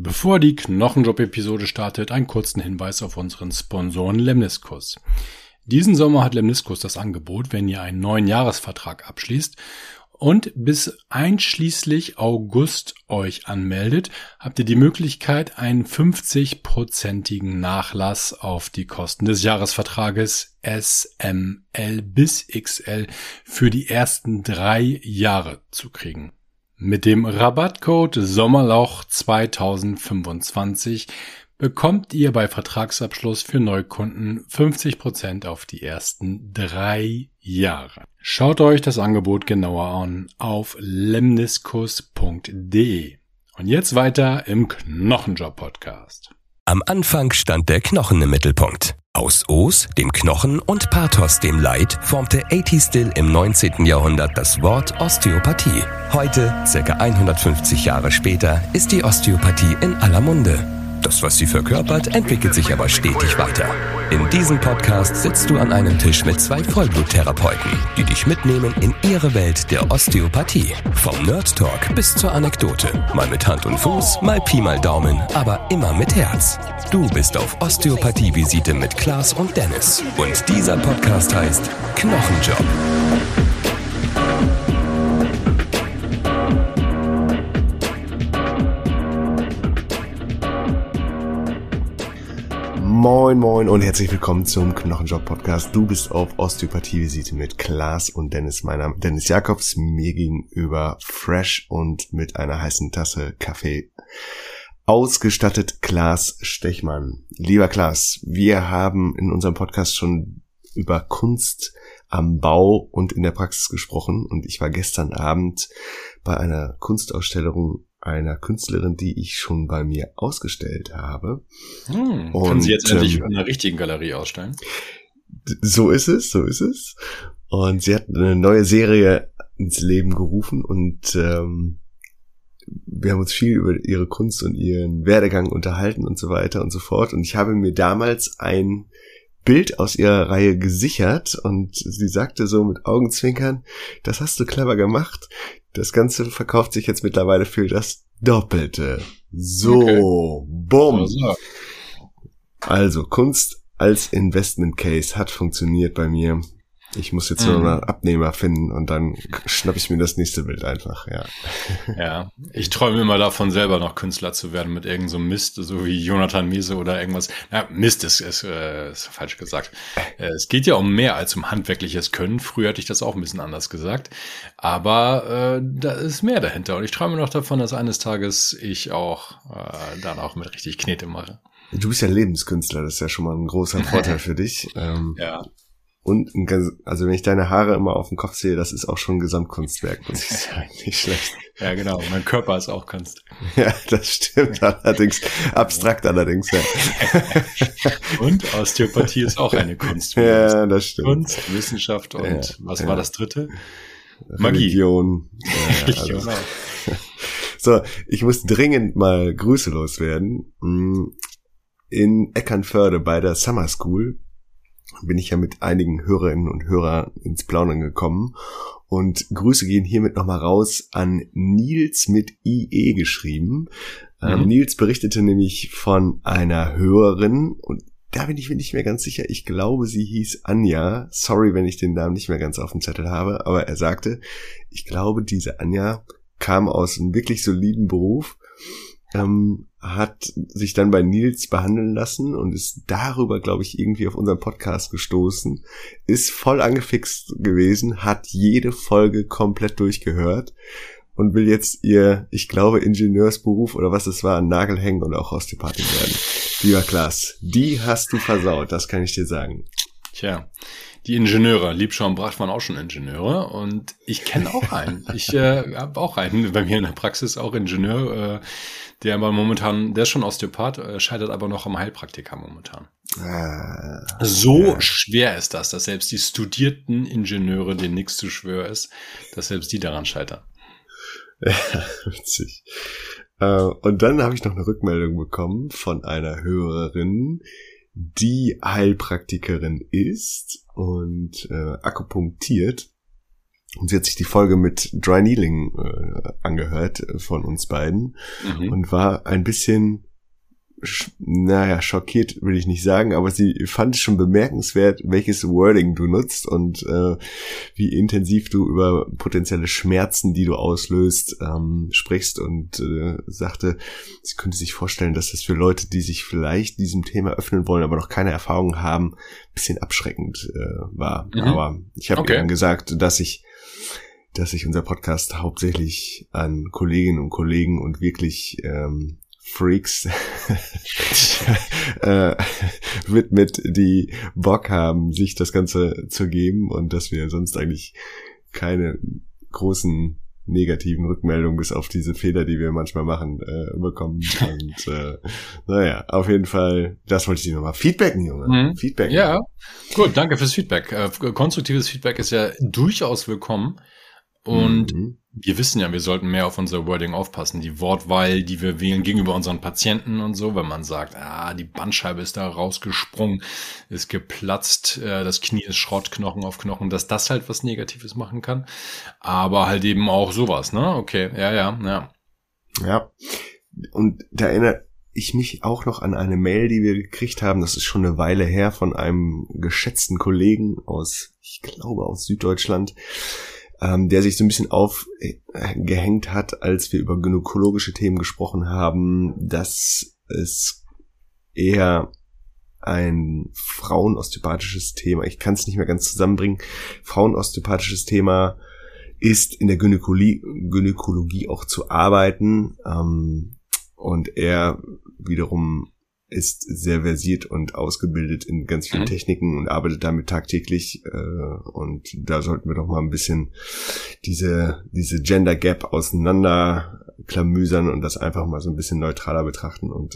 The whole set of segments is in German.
Bevor die Knochenjob-Episode startet, einen kurzen Hinweis auf unseren Sponsoren Lemniskus. Diesen Sommer hat Lemniskus das Angebot, wenn ihr einen neuen Jahresvertrag abschließt und bis einschließlich August euch anmeldet, habt ihr die Möglichkeit, einen 50-prozentigen Nachlass auf die Kosten des Jahresvertrages SML bis XL für die ersten 3 Jahre zu kriegen. Mit dem Rabattcode Sommerloch 2025 bekommt ihr bei Vertragsabschluss für Neukunden 50% auf die ersten 3 Jahre. Schaut euch das Angebot genauer an auf lemniskus.de. Und jetzt weiter im Knochenjob-Podcast. Am Anfang stand der Knochen im Mittelpunkt. Aus Os, dem Knochen, und Pathos, dem Leid, formte A.T. Still im 19. Jahrhundert das Wort Osteopathie. Heute, ca. 150 Jahre später, ist die Osteopathie in aller Munde. Das, was sie verkörpert, entwickelt sich aber stetig weiter. In diesem Podcast sitzt du an einem Tisch mit 2 Vollbluttherapeuten, die dich mitnehmen in ihre Welt der Osteopathie. Vom Nerd Talk bis zur Anekdote. Mal mit Hand und Fuß, mal Pi mal Daumen, aber immer mit Herz. Du bist auf Osteopathie-Visite mit Klaas und Dennis. Und dieser Podcast heißt Knochenjob. Moin moin und herzlich willkommen zum Knochenjob-Podcast. Du bist auf Osteopathie-Visite mit Klaas und Dennis. Mein Name ist Dennis Jakobs, mir gegenüber fresh und mit einer heißen Tasse Kaffee ausgestattet Klaas Stechmann. Lieber Klaas, wir haben in unserem Podcast schon über Kunst am Bau und in der Praxis gesprochen und ich war gestern Abend bei einer Kunstausstellung einer Künstlerin, die ich schon bei mir ausgestellt habe. Und können Sie jetzt endlich in einer richtigen Galerie ausstellen? So ist es. Und sie hat eine neue Serie ins Leben gerufen und wir haben uns viel über ihre Kunst und ihren Werdegang unterhalten und so weiter und so fort. Und ich habe mir damals ein Bild aus ihrer Reihe gesichert und sie sagte so mit Augenzwinkern, das hast du clever gemacht. Das Ganze verkauft sich jetzt mittlerweile für das Doppelte. So, okay. Bumm. Also, Kunst als Investment Case hat funktioniert bei mir. Ich muss jetzt nur einen Abnehmer finden und dann schnapp ich mir das nächste Bild einfach, ja. Ja, ich träume immer davon, selber noch Künstler zu werden mit irgend so Mist, so wie Jonathan Miese oder irgendwas. Ja, Mist ist falsch gesagt. Es geht ja um mehr als um handwerkliches Können. Früher hatte ich das auch ein bisschen anders gesagt. Aber da ist mehr dahinter. Und ich träume noch davon, dass eines Tages ich auch dann auch mit richtig Knete mache. Du bist ja Lebenskünstler, das ist ja schon mal ein großer Vorteil für dich. Ja. Und also wenn ich deine Haare immer auf dem Kopf sehe, das ist auch schon ein Gesamtkunstwerk, muss ich sagen. Nicht schlecht. Ja, genau. Mein Körper ist auch Kunst. Ja, das stimmt allerdings. Abstrakt allerdings, ja. Und Osteopathie ist auch eine Kunst. Ja, das stimmt. Kunst, Wissenschaft und was war das dritte? Religion. Religion auch. So, ich muss dringend mal Grüße loswerden. In Eckernförde bei der Summer School bin ich ja mit einigen Hörerinnen und Hörern ins Plaudern gekommen und Grüße gehen hiermit nochmal raus an Nils mit IE geschrieben. Nils berichtete nämlich von einer Hörerin und da bin ich mir nicht mehr ganz sicher. Ich glaube, sie hieß Anja. Sorry, wenn ich den Namen nicht mehr ganz auf dem Zettel habe, aber er sagte, ich glaube, diese Anja kam aus einem wirklich soliden Beruf, hat sich dann bei Nils behandeln lassen und ist darüber, glaube ich, irgendwie auf unseren Podcast gestoßen, ist voll angefixt gewesen, hat jede Folge komplett durchgehört und will jetzt ihr, ich glaube, Ingenieursberuf oder was es war, an Nagel hängen und auch Osteopathin werden. Lieber Klaas, die hast du versaut, das kann ich dir sagen. Tja, die Ingenieure, Liebschau und Bracht waren auch schon Ingenieure und ich kenne auch einen. Ich habe auch einen bei mir in der Praxis, auch Ingenieur, der aber momentan, der ist schon Osteopath, scheitert aber noch am Heilpraktiker momentan. So schwer ist das, dass selbst die studierten Ingenieure, denen nichts zu schwer ist, dass selbst die daran scheitern. Ja, witzig. Und dann habe ich noch eine Rückmeldung bekommen von einer Hörerin, die Heilpraktikerin ist und akupunktiert. Und sie hat sich die Folge mit Dry Needling angehört von uns beiden und war ein bisschen, schockiert will ich nicht sagen, aber sie fand es schon bemerkenswert, welches Wording du nutzt und wie intensiv du über potenzielle Schmerzen, die du auslöst, sprichst und sagte, sie könnte sich vorstellen, dass das für Leute, die sich vielleicht diesem Thema öffnen wollen, aber noch keine Erfahrung haben, ein bisschen abschreckend war. Aber ich habe ihr dann gesagt, dass ich unser Podcast hauptsächlich an Kolleginnen und Kollegen und wirklich Freaks widmet, die Bock haben, sich das Ganze zu geben und dass wir sonst eigentlich keine großen negativen Rückmeldungen bis auf diese Fehler, die wir manchmal machen, bekommen. Und auf jeden Fall, das wollte ich dir nochmal feedbacken, Junge. Feedbacken. Ja, gut, danke fürs Feedback. Konstruktives Feedback ist ja durchaus willkommen. Und wir wissen ja, wir sollten mehr auf unser Wording aufpassen. Die Wortwahl, die wir wählen gegenüber unseren Patienten und so, wenn man sagt, die Bandscheibe ist da rausgesprungen, ist geplatzt, das Knie ist Schrottknochen auf Knochen, dass das halt was Negatives machen kann. Aber halt eben auch sowas, ne? Okay, ja. Ja, und da erinnere ich mich auch noch an eine Mail, die wir gekriegt haben, das ist schon eine Weile her, von einem geschätzten Kollegen aus Süddeutschland, der sich so ein bisschen aufgehängt hat, als wir über gynäkologische Themen gesprochen haben, dass es eher ein frauenosteopathisches Thema, ich kann es nicht mehr ganz zusammenbringen, frauenosteopathisches Thema ist, in der Gynäkologie auch zu arbeiten, und er wiederum ist sehr versiert und ausgebildet in ganz vielen Techniken und arbeitet damit tagtäglich, und da sollten wir doch mal ein bisschen diese Gender Gap auseinanderklamüsern und das einfach mal so ein bisschen neutraler betrachten und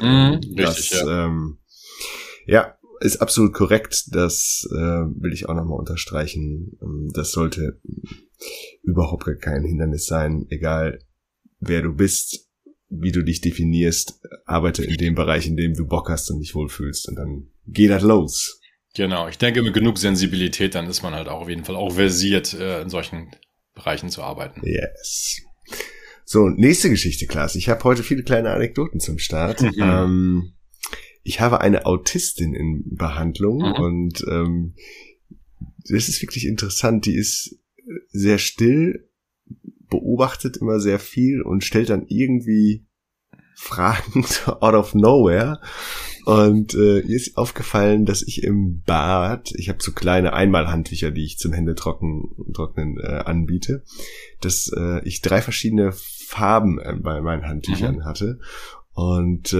ist absolut korrekt, das will ich auch nochmal unterstreichen. Das sollte überhaupt gar kein Hindernis sein, egal wer du bist, wie du dich definierst, arbeite in dem Bereich, in dem du Bock hast und dich wohlfühlst und dann geht das los. Genau, ich denke, mit genug Sensibilität, dann ist man halt auch auf jeden Fall auch versiert, in solchen Bereichen zu arbeiten. Yes. So, nächste Geschichte, Klaas. Ich habe heute viele kleine Anekdoten zum Start. Ich habe eine Autistin in Behandlung und das ist wirklich interessant. Die ist sehr still, beobachtet immer sehr viel und stellt dann irgendwie Fragen out of nowhere. Und ihr ist aufgefallen, dass ich im Bad, ich habe so kleine Einmalhandtücher, die ich zum Händetrocknen anbiete, dass ich 3 verschiedene Farben bei meinen Handtüchern hatte. Und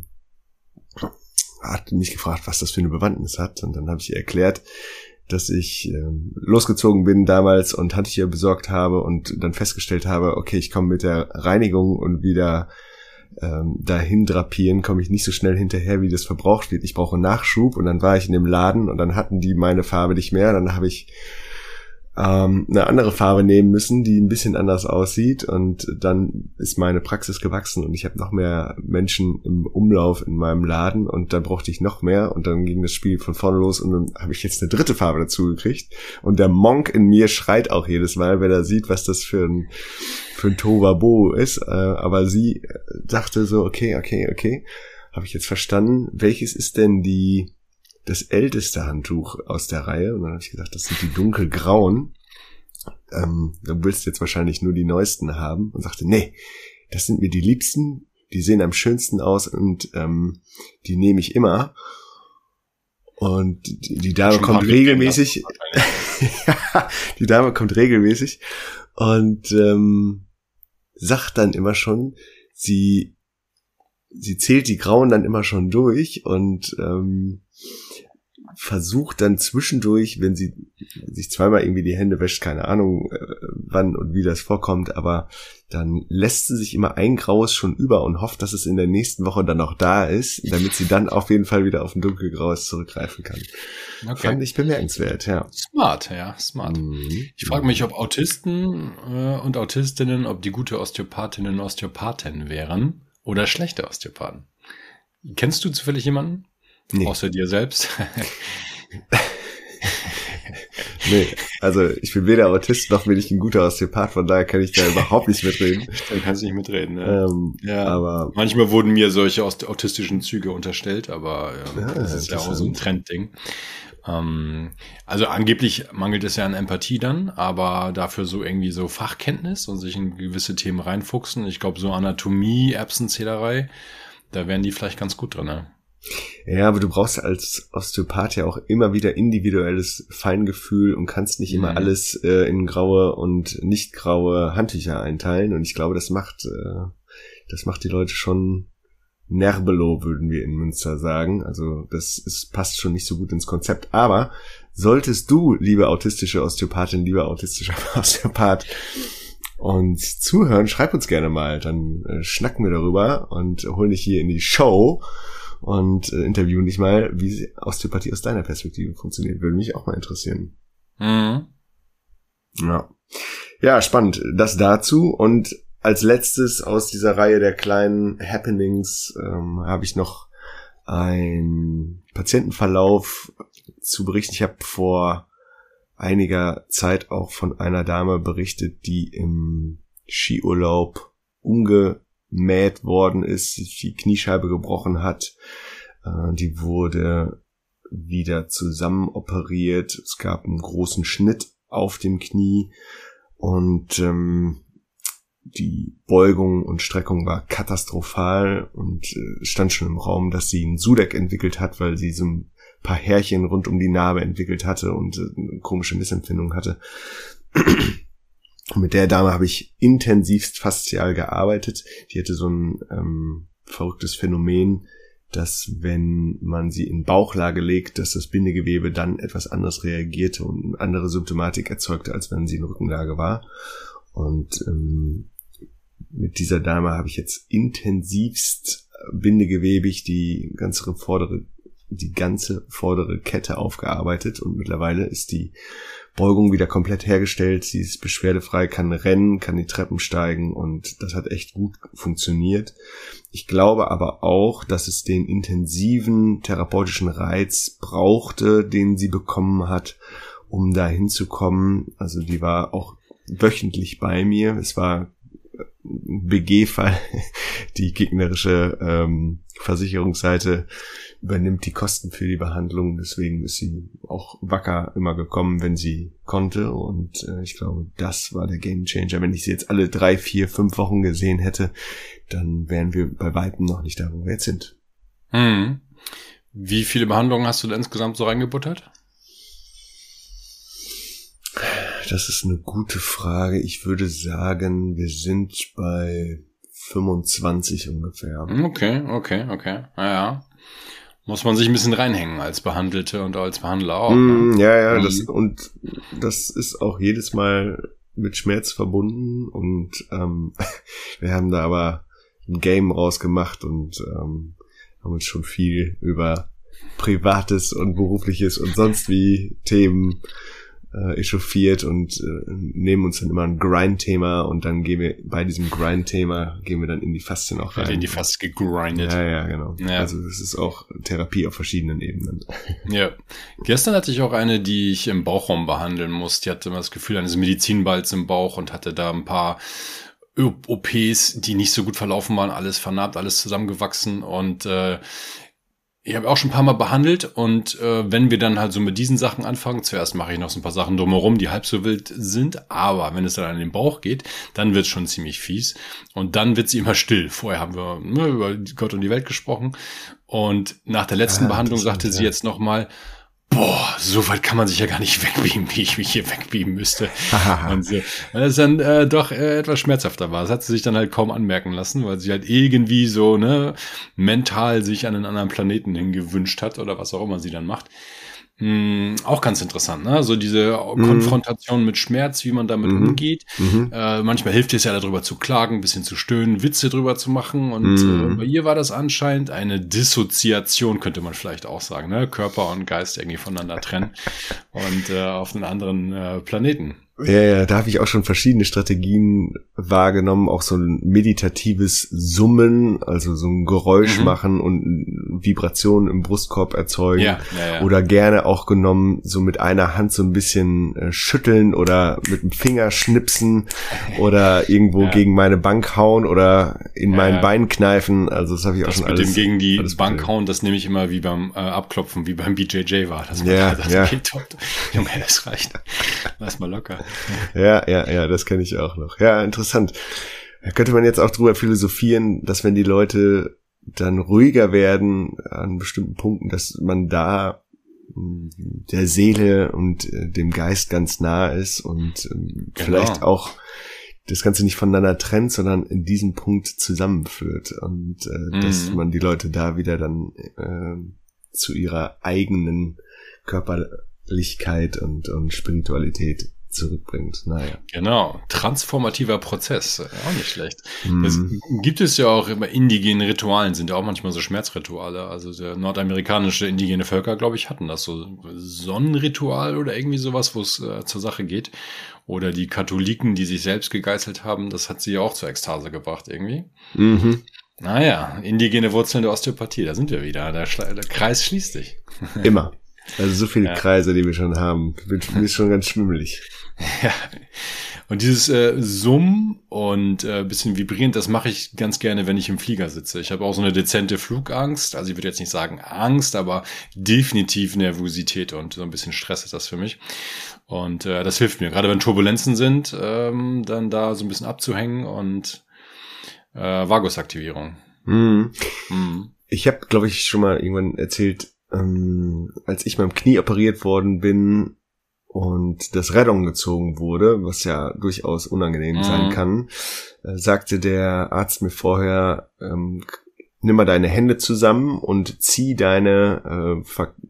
hat mich gefragt, was das für eine Bewandtnis hat. Und dann habe ich ihr erklärt, dass ich losgezogen bin damals und Handtücher besorgt habe und dann festgestellt habe, okay, ich komme mit der Reinigung und wieder dahin drapieren, komme ich nicht so schnell hinterher, wie das verbraucht wird. Ich brauche Nachschub. Und dann war ich in dem Laden und dann hatten die meine Farbe nicht mehr. Dann habe ich eine andere Farbe nehmen müssen, die ein bisschen anders aussieht, und dann ist meine Praxis gewachsen und ich habe noch mehr Menschen im Umlauf in meinem Laden und dann brauchte ich noch mehr und dann ging das Spiel von vorne los und dann habe ich jetzt eine 3. Farbe dazu gekriegt und der Monk in mir schreit auch jedes Mal, wenn er sieht, was das für ein Tohuwabohu ist, aber sie dachte so, okay, habe ich jetzt verstanden, welches ist denn das älteste Handtuch aus der Reihe? Und dann habe ich gesagt, das sind die dunkelgrauen. Du willst jetzt wahrscheinlich nur die neuesten haben. Und sagte, nee, das sind mir die liebsten. Die sehen am schönsten aus und die nehme ich immer. Und die Dame kommt regelmäßig. Die Dame kommt regelmäßig und sagt dann immer schon, sie zählt die Grauen dann immer schon durch und versucht dann zwischendurch, wenn sie sich zweimal irgendwie die Hände wäscht, keine Ahnung wann und wie das vorkommt, aber dann lässt sie sich immer ein Graues schon über und hofft, dass es in der nächsten Woche dann noch da ist, damit sie dann auf jeden Fall wieder auf ein dunkelgraues zurückgreifen kann. Okay. Fand ich bemerkenswert, ja. Smart. Ich frage mich, ob Autisten und Autistinnen, ob die gute Osteopathinnen und Osteopathen wären oder schlechte Osteopathen. Kennst du zufällig jemanden? Nee. Außer dir selbst? Nee, also ich bin weder Autist noch bin ich ein guter Osteopath, von daher kann ich da überhaupt nicht mitreden. Dann kannst du nicht mitreden, ne? Ja. Aber manchmal wurden mir solche autistischen Züge unterstellt, aber das ist ja auch so ein Trendding. Also angeblich mangelt es ja an Empathie dann, aber dafür so irgendwie so Fachkenntnis und sich in gewisse Themen reinfuchsen. Ich glaube, so Anatomie, Erbsenzählerei, da wären die vielleicht ganz gut drin, ne? Ja, aber du brauchst als Osteopath ja auch immer wieder individuelles Feingefühl und kannst nicht immer alles in graue und nicht graue Handtücher einteilen. Und ich glaube, das macht die Leute schon nervelo, würden wir in Münster sagen. Also passt schon nicht so gut ins Konzept. Aber solltest du, liebe autistische Osteopathin, lieber autistischer Osteopath, uns zuhören, schreib uns gerne mal. Dann schnacken wir darüber und holen dich hier in die Show und interviewen dich mal, wie Osteopathie aus deiner Perspektive funktioniert. Würde mich auch mal interessieren. Mhm. Ja, spannend. Das dazu. Und als letztes aus dieser Reihe der kleinen Happenings habe ich noch einen Patientenverlauf zu berichten. Ich habe vor einiger Zeit auch von einer Dame berichtet, die im Skiurlaub umgemäht worden ist, sich die Kniescheibe gebrochen hat. Die wurde wieder zusammen operiert. Es gab einen großen Schnitt auf dem Knie und die Beugung und Streckung war katastrophal und stand schon im Raum, dass sie einen Sudeck entwickelt hat, weil sie so ein paar Härchen rund um die Narbe entwickelt hatte und eine komische Missempfindung hatte. Mit der Dame habe ich intensivst faszial gearbeitet. Die hatte so ein verrücktes Phänomen, dass wenn man sie in Bauchlage legt, dass das Bindegewebe dann etwas anders reagierte und eine andere Symptomatik erzeugte, als wenn sie in Rückenlage war. Und mit dieser Dame habe ich jetzt intensivst bindegewebig die ganze vordere Kette aufgearbeitet und mittlerweile ist die Beugung wieder komplett hergestellt. Sie ist beschwerdefrei, kann rennen, kann die Treppen steigen und das hat echt gut funktioniert. Ich glaube aber auch, dass es den intensiven therapeutischen Reiz brauchte, den sie bekommen hat, um da hinzukommen. Also die war auch wöchentlich bei mir. Es war ein BG-Fall. Die gegnerische Versicherungsseite übernimmt die Kosten für die Behandlung. Deswegen ist sie auch wacker immer gekommen, wenn sie konnte. Und ich glaube, das war der Gamechanger. Wenn ich sie jetzt alle 3, 4, 5 Wochen gesehen hätte, dann wären wir bei weitem noch nicht da, wo wir jetzt sind. Hm. Wie viele Behandlungen hast du denn insgesamt so reingebuttert? Das ist eine gute Frage. Ich würde sagen, wir sind bei 25 ungefähr. Okay. Ja. Muss man sich ein bisschen reinhängen als Behandelte und als Behandler auch. Ja, das ist auch jedes Mal mit Schmerz verbunden und wir haben da aber ein Game rausgemacht und haben uns schon viel über Privates und Berufliches und sonst wie Themen echauffiert und nehmen uns dann immer ein Grind-Thema und dann gehen wir bei diesem Grind-Thema dann in die Faszien auch rein. In die Fast gegrindet. Ja, genau. Ja. Also das ist auch Therapie auf verschiedenen Ebenen. Ja. Gestern hatte ich auch eine, die ich im Bauchraum behandeln musste. Die hatte immer das Gefühl eines Medizinballs im Bauch und hatte da ein paar OPs, die nicht so gut verlaufen waren, alles vernarbt, alles zusammengewachsen und ich habe auch schon ein paar Mal behandelt und wenn wir dann halt so mit diesen Sachen anfangen, zuerst mache ich noch so ein paar Sachen drumherum, die halb so wild sind, aber wenn es dann an den Bauch geht, dann wird es schon ziemlich fies und dann wird sie immer still. Vorher haben wir über Gott und die Welt gesprochen und nach der letzten Behandlung sagte sie jetzt nochmal, boah, so weit kann man sich ja gar nicht wegbeamen, wie ich mich hier wegbeamen müsste. Und so. Weil es dann doch etwas schmerzhafter war. Das hat sie sich dann halt kaum anmerken lassen, weil sie halt irgendwie so mental sich an einen anderen Planeten hingewünscht hat oder was auch immer sie dann macht. Auch ganz interessant, ne? So diese Konfrontation mit Schmerz, wie man damit umgeht. Manchmal hilft es ja darüber zu klagen, ein bisschen zu stöhnen, Witze drüber zu machen. Und bei ihr war das anscheinend eine Dissoziation, könnte man vielleicht auch sagen, ne? Körper und Geist irgendwie voneinander trennen und auf einen anderen Planeten Ja, da habe ich auch schon verschiedene Strategien wahrgenommen, auch so ein meditatives Summen, also so ein Geräusch machen und Vibrationen im Brustkorb erzeugen. Ja. Oder gerne auch genommen, so mit einer Hand so ein bisschen schütteln oder mit dem Finger schnipsen oder irgendwo gegen meine Bank hauen oder in mein Bein kneifen. Also das habe ich auch schon alles. Mit dem gegen die alles Bank hauen, das nehme ich immer wie beim Abklopfen, wie beim BJJ war. Das geht top. Junge, das reicht. Lass mal locker. Ja, das kenne ich auch noch. Ja, interessant. Da könnte man jetzt auch drüber philosophieren, dass wenn die Leute dann ruhiger werden an bestimmten Punkten, dass man da der Seele und dem Geist ganz nah ist und vielleicht auch das Ganze nicht voneinander trennt, sondern in diesem Punkt zusammenführt und dass man die Leute da wieder dann zu ihrer eigenen Körperlichkeit und Spiritualität zurückbringt. Naja. Genau, transformativer Prozess, auch nicht schlecht. Das gibt es ja auch immer indigene Ritualen, sind ja auch manchmal so Schmerzrituale. Also der nordamerikanische indigene Völker, glaube ich, hatten das so Sonnenritual oder irgendwie sowas, wo es zur Sache geht. Oder die Katholiken, die sich selbst gegeißelt haben, das hat sie ja auch zur Ekstase gebracht irgendwie. Naja, indigene Wurzeln der Osteopathie, da sind wir wieder. Der Kreis schließt sich. Immer. Also so viele Kreise, die wir schon haben. Mir ist schon ganz schwimmelig. Ja. Und dieses Summen und bisschen vibrieren, das mache ich ganz gerne, wenn ich im Flieger sitze. Ich habe auch so eine dezente Flugangst. Also ich würde jetzt nicht sagen Angst, aber definitiv Nervosität und so ein bisschen Stress ist das für mich. Und das hilft mir. Gerade wenn Turbulenzen sind, dann da so ein bisschen abzuhängen und Vagusaktivierung. Ich habe, glaube ich, schon mal irgendwann erzählt, als ich beim Knie operiert worden bin und das Rettung gezogen wurde, was ja durchaus unangenehm sein kann, sagte der Arzt mir vorher, nimm mal deine Hände zusammen und zieh deine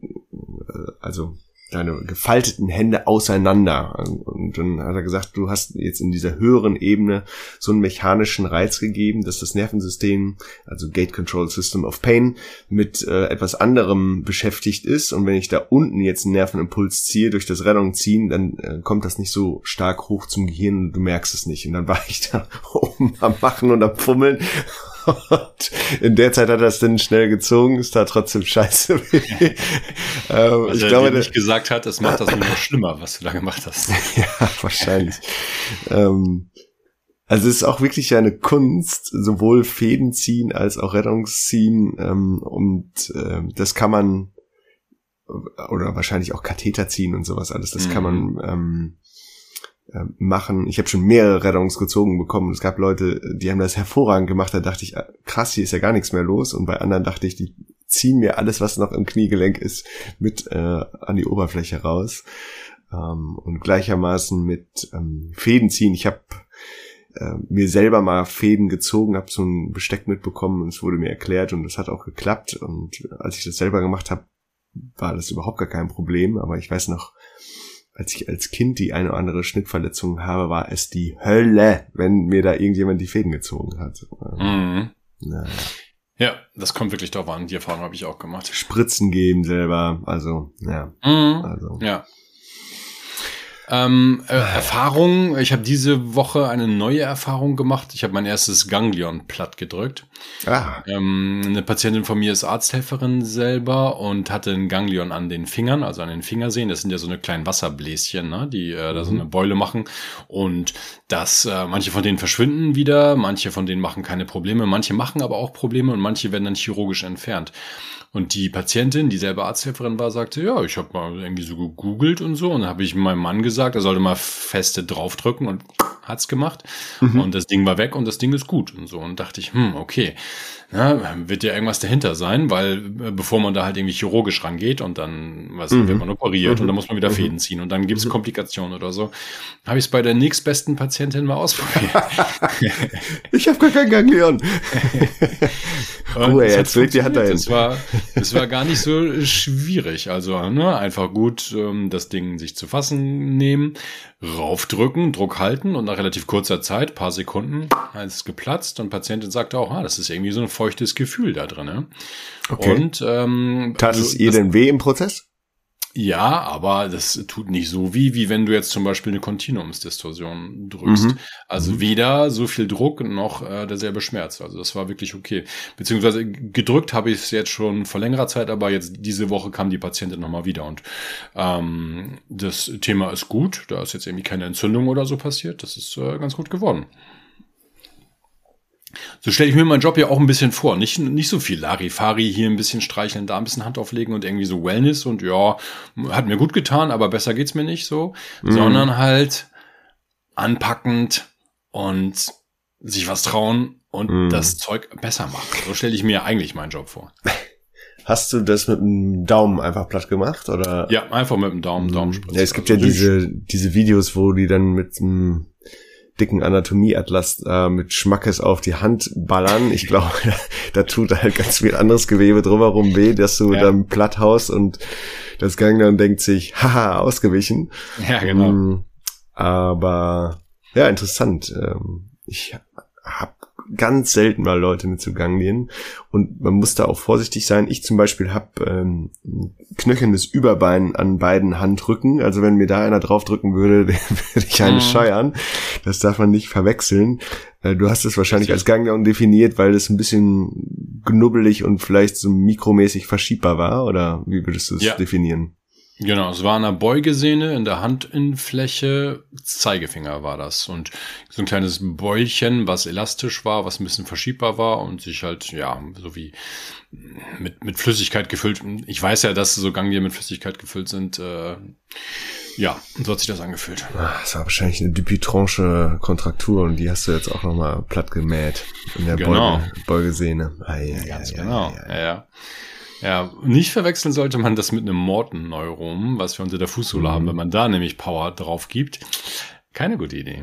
gefalteten Hände auseinander. Und dann hat er gesagt, du hast jetzt in dieser höheren Ebene so einen mechanischen Reiz gegeben, dass das Nervensystem, also Gate Control System of Pain, mit etwas anderem beschäftigt ist. Und wenn ich da unten jetzt einen Nervenimpuls ziehe, durch das Rettung ziehen, dann kommt das nicht so stark hoch zum Gehirn und du merkst es nicht. Und dann war ich da oben am Machen und am Fummeln. Und in der Zeit hat er es dann schnell gezogen, ist da trotzdem scheiße. Ich glaube, der nicht gesagt hat, das macht das nur noch schlimmer, was du da gemacht hast. Ja, wahrscheinlich. Also es ist auch wirklich eine Kunst, sowohl Fäden ziehen als auch Rettungsziehen. Das kann man, oder wahrscheinlich auch Katheter ziehen und sowas alles, das kann man machen. Ich habe schon mehrere Rettungsgezogen bekommen. Es gab Leute, die haben das hervorragend gemacht. Da dachte ich, krass, hier ist ja gar nichts mehr los. Und bei anderen dachte ich, die ziehen mir alles, was noch im Kniegelenk ist, mit an die Oberfläche raus. Und gleichermaßen mit Fäden ziehen. Ich habe mir selber mal Fäden gezogen, habe so ein Besteck mitbekommen und es wurde mir erklärt und das hat auch geklappt. Und als ich das selber gemacht habe, war das überhaupt gar kein Problem. Aber ich weiß noch, als ich als Kind die eine oder andere Schnittverletzung habe, war es die Hölle, wenn mir da irgendjemand die Fäden gezogen hat. Ja, das kommt wirklich drauf an. Die Erfahrung habe ich auch gemacht. Spritzen geben selber, also, ja. Ja. Erfahrung, ich habe diese Woche eine neue Erfahrung gemacht. Ich habe mein erstes Ganglion platt gedrückt. Eine Patientin von mir ist Arzthelferin selber und hatte ein Ganglion an den Fingern, also an den Fingersehen. Das sind ja so eine kleinen Wasserbläschen, ne, die da so eine Beule machen. Und manche von denen verschwinden wieder, manche von denen machen keine Probleme, manche machen aber auch Probleme und manche werden dann chirurgisch entfernt. Und die Patientin, die selber Arzthelferin war, sagte, ja, ich habe mal irgendwie so gegoogelt und so. Und dann habe ich meinem Mann gesagt, er sollte mal feste draufdrücken und hat's gemacht. Und das Ding war weg und das Ding ist gut und so. Und dachte ich, okay, wird ja irgendwas dahinter sein, weil bevor man da halt irgendwie chirurgisch rangeht und dann wird man operiert und dann muss man wieder Fäden ziehen und dann gibt es Komplikationen oder so. Habe ich es bei der nächstbesten Patientin mal ausprobiert. Ich habe gar kein Ganglion. Jetzt legt die Hand dahin. Es war gar nicht so schwierig. Also einfach gut das Ding sich zu fassen nehmen, raufdrücken, Druck halten und nach relativ kurzer Zeit, paar Sekunden, ist es geplatzt und die Patientin sagte auch, das ist irgendwie so ein feuchtes Gefühl da drin. Ne? Okay. Und tat es ihr denn weh im Prozess? Ja, aber das tut nicht so wie wenn du jetzt zum Beispiel eine Kontinuumsdistorsion drückst. Also weder so viel Druck noch derselbe Schmerz. Also das war wirklich okay. Beziehungsweise gedrückt habe ich es jetzt schon vor längerer Zeit, aber jetzt diese Woche kam die Patientin nochmal wieder und das Thema ist gut. Da ist jetzt irgendwie keine Entzündung oder so passiert. Das ist ganz gut geworden. So stelle ich mir meinen Job ja auch ein bisschen vor. Nicht so viel Larifari, hier ein bisschen streicheln, da ein bisschen Hand auflegen und irgendwie so Wellness und ja, hat mir gut getan, aber besser geht's mir nicht so. Sondern halt anpackend und sich was trauen und das Zeug besser machen. So stelle ich mir eigentlich meinen Job vor. Hast du das mit dem Daumen einfach platt gemacht, oder? Ja, einfach mit dem Daumenspritze. Ja, es gibt ja diese Videos, wo die dann mit einem dicken Anatomieatlas mit Schmackes auf die Hand ballern. Ich glaube, da tut halt ganz viel anderes Gewebe drumherum weh, dass du dann platt haust und das Ganglion denkt sich, haha, ausgewichen. Ja, genau. Aber ja, interessant. Ich habe ganz selten mal Leute mit so Ganglien und man muss da auch vorsichtig sein. Ich zum Beispiel habe knöchernes Überbein an beiden Handrücken, also wenn mir da einer draufdrücken würde, würde ich eine scheuern. Das darf man nicht verwechseln. Du hast es wahrscheinlich als Ganglion definiert, weil es ein bisschen knubbelig und vielleicht so mikromäßig verschiebbar war, oder wie würdest du es definieren? Genau, es war eine Beugesehne in der Handinnenfläche, Zeigefinger war das und so ein kleines Bäulchen, was elastisch war, was ein bisschen verschiebbar war und sich halt, ja, so wie mit Flüssigkeit gefüllt. Ich weiß ja, dass so Ganglien mit Flüssigkeit gefüllt sind. Ja, so hat sich das angefühlt. Das war wahrscheinlich eine Dupuytren'sche Kontraktur und die hast du jetzt auch nochmal platt gemäht in der Beugesehne. Ganz genau, ja. Ja, nicht verwechseln sollte man das mit einem Morton-Neurom, was wir unter der Fußsohle haben, wenn man da nämlich Power drauf gibt. Keine gute Idee.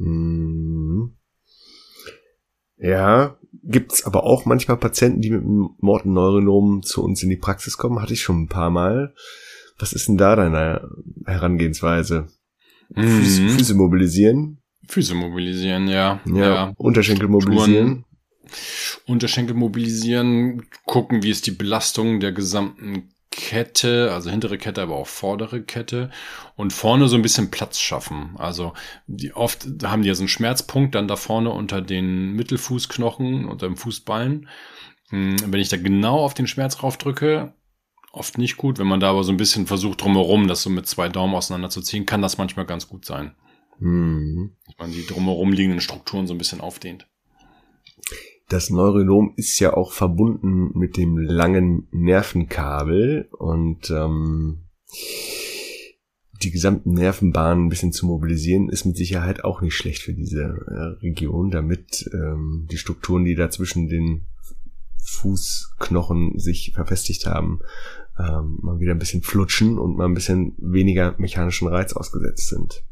Ja, gibt's aber auch manchmal Patienten, die mit einem Morton-Neurom zu uns in die Praxis kommen. Hatte ich schon ein paar Mal. Was ist denn da deine Herangehensweise? Füße mobilisieren? Füße mobilisieren, ja. Unterschenkel mobilisieren? Unterschenkel mobilisieren, gucken, wie ist die Belastung der gesamten Kette, also hintere Kette, aber auch vordere Kette und vorne so ein bisschen Platz schaffen. Also oft haben die ja so einen Schmerzpunkt dann da vorne unter den Mittelfußknochen, unter dem Fußballen. Wenn ich da genau auf den Schmerz raufdrücke, oft nicht gut. Wenn man da aber so ein bisschen versucht drumherum, das so mit 2 Daumen auseinanderzuziehen, kann das manchmal ganz gut sein. Dass man die drumherum liegenden Strukturen so ein bisschen aufdehnt. Das Neuronom ist ja auch verbunden mit dem langen Nervenkabel und die gesamten Nervenbahnen ein bisschen zu mobilisieren, ist mit Sicherheit auch nicht schlecht für diese Region, damit die Strukturen, die da zwischen den Fußknochen sich verfestigt haben, mal wieder ein bisschen flutschen und mal ein bisschen weniger mechanischen Reiz ausgesetzt sind.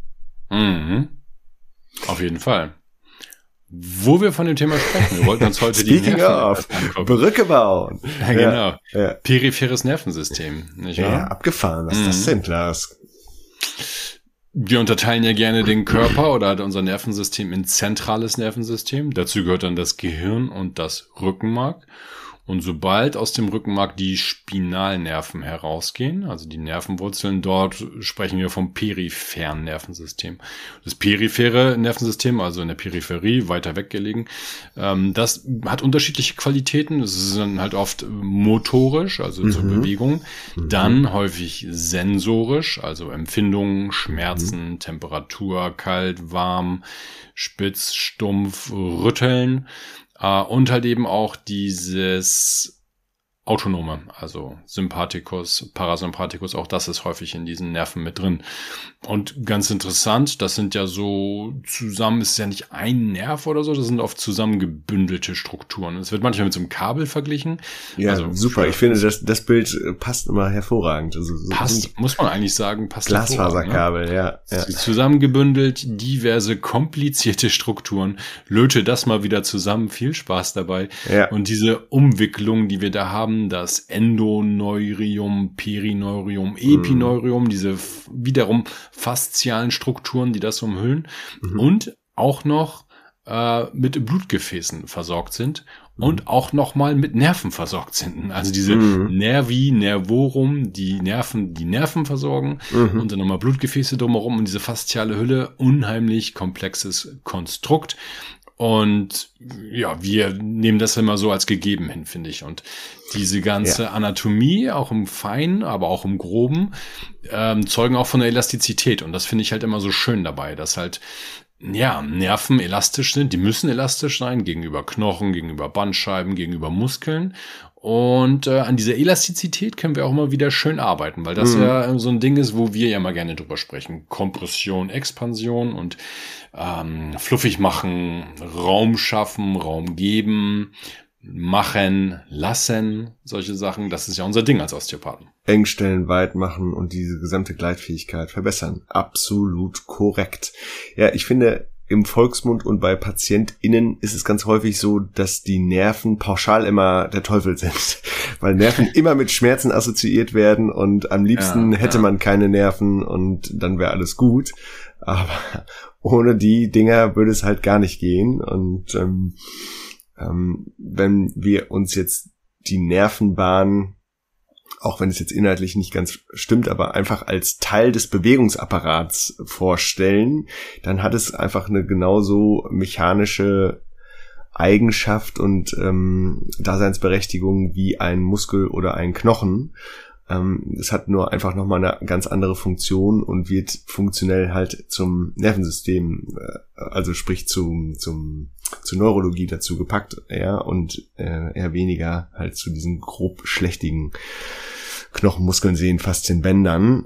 Auf jeden Fall. Wo wir von dem Thema sprechen, wir wollten uns heute die Nerven Brücke bauen. Ja, genau. Ja. Peripheres Nervensystem, nicht wahr? Ja, abgefahren. Was ist das denn, Lars? Wir unterteilen ja gerne den Körper oder unser Nervensystem in zentrales Nervensystem. Dazu gehört dann das Gehirn und das Rückenmark. Und sobald aus dem Rückenmark die Spinalnerven herausgehen, also die Nervenwurzeln, dort sprechen wir vom peripheren Nervensystem. Das periphere Nervensystem, also in der Peripherie, weiter weggelegen, das hat unterschiedliche Qualitäten. Es ist dann halt oft motorisch, also zur Bewegung, dann häufig sensorisch, also Empfindungen, Schmerzen, Temperatur, kalt, warm, spitz, stumpf, rütteln. Und halt eben auch dieses Autonome, also Sympathikus, Parasympathikus, auch das ist häufig in diesen Nerven mit drin. Und ganz interessant, das sind ja so zusammen, ist ja nicht ein Nerv oder so, das sind oft zusammengebündelte Strukturen. Es wird manchmal mit so einem Kabel verglichen. Ja, also super. Ich finde, das Bild passt immer hervorragend. Also so passt, muss man eigentlich sagen, passt Glasfaserkabel, ne? Ja. Zusammengebündelt, diverse, komplizierte Strukturen. Löte das mal wieder zusammen. Viel Spaß dabei. Ja. Und diese Umwicklung, die wir da haben, das Endoneurium, Perineurium, Epineurium, diese wiederum faszialen Strukturen, die das umhüllen und auch noch mit Blutgefäßen versorgt sind. und auch nochmal mit Nerven versorgt sind. Also diese Nervi, Nervorum, die Nerven versorgen und dann nochmal Blutgefäße drumherum und diese fasziale Hülle, unheimlich komplexes Konstrukt. Und ja, wir nehmen das immer so als gegeben hin, finde ich. Und diese ganze Anatomie, auch im Feinen, aber auch im Groben, zeugen auch von der Elastizität. Und das finde ich halt immer so schön dabei, dass halt Nerven elastisch sind, die müssen elastisch sein gegenüber Knochen, gegenüber Bandscheiben, gegenüber Muskeln. Und an dieser Elastizität können wir auch immer wieder schön arbeiten, weil das ja so ein Ding ist, wo wir ja mal gerne drüber sprechen. Kompression, Expansion und fluffig machen, Raum schaffen, Raum geben, machen, lassen, solche Sachen. Das ist ja unser Ding als Osteopathen. Engstellen weit machen und diese gesamte Gleitfähigkeit verbessern. Absolut korrekt. Ja, ich finde, im Volksmund und bei PatientInnen ist es ganz häufig so, dass die Nerven pauschal immer der Teufel sind. Weil Nerven immer mit Schmerzen assoziiert werden und am liebsten hätte man keine Nerven und dann wäre alles gut. Aber ohne die Dinger würde es halt gar nicht gehen. Und wenn wir uns jetzt die Nervenbahn, auch wenn es jetzt inhaltlich nicht ganz stimmt, aber einfach als Teil des Bewegungsapparats vorstellen, dann hat es einfach eine genauso mechanische Eigenschaft und Daseinsberechtigung wie ein Muskel oder ein Knochen. Es hat nur einfach nochmal eine ganz andere Funktion und wird funktionell halt zum Nervensystem, also sprich zur Neurologie dazu gepackt, und eher weniger halt zu diesen grob schlechtigen Knochen, Muskeln, Sehnen, Faszien, Bändern.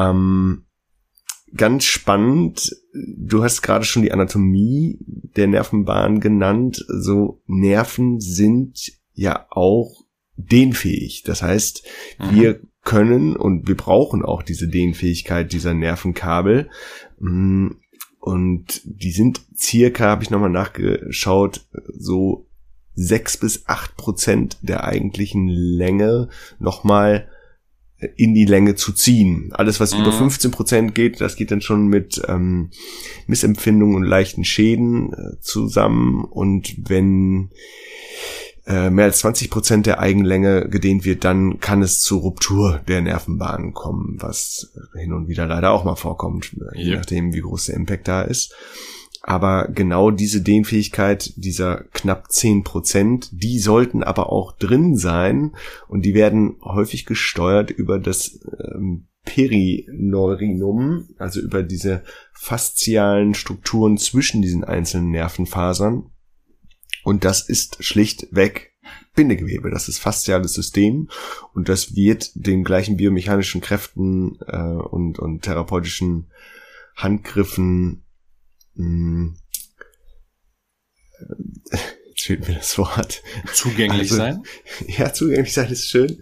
Ganz spannend, du hast gerade schon die Anatomie der Nervenbahn genannt. So, Nerven sind ja auch dehnfähig. Das heißt, wir können und wir brauchen auch diese Dehnfähigkeit dieser Nervenkabel. Und die sind circa, habe ich nochmal nachgeschaut, so 6-8% der eigentlichen Länge nochmal in die Länge zu ziehen. Alles, was über 15% geht, das geht dann schon mit Missempfindungen und leichten Schäden zusammen. Und wenn mehr als 20% der Eigenlänge gedehnt wird, dann kann es zur Ruptur der Nervenbahn kommen, was hin und wieder leider auch mal vorkommt, je nachdem, wie groß der Impact da ist. Aber genau diese Dehnfähigkeit dieser knapp 10%, die sollten aber auch drin sein und die werden häufig gesteuert über das Perineurinum, also über diese faszialen Strukturen zwischen diesen einzelnen Nervenfasern. Und das ist schlichtweg Bindegewebe, das ist fasziales System und das wird den gleichen biomechanischen Kräften und therapeutischen Handgriffen, jetzt fehlt mir das Wort. Zugänglich sein? Ja, zugänglich sein ist schön.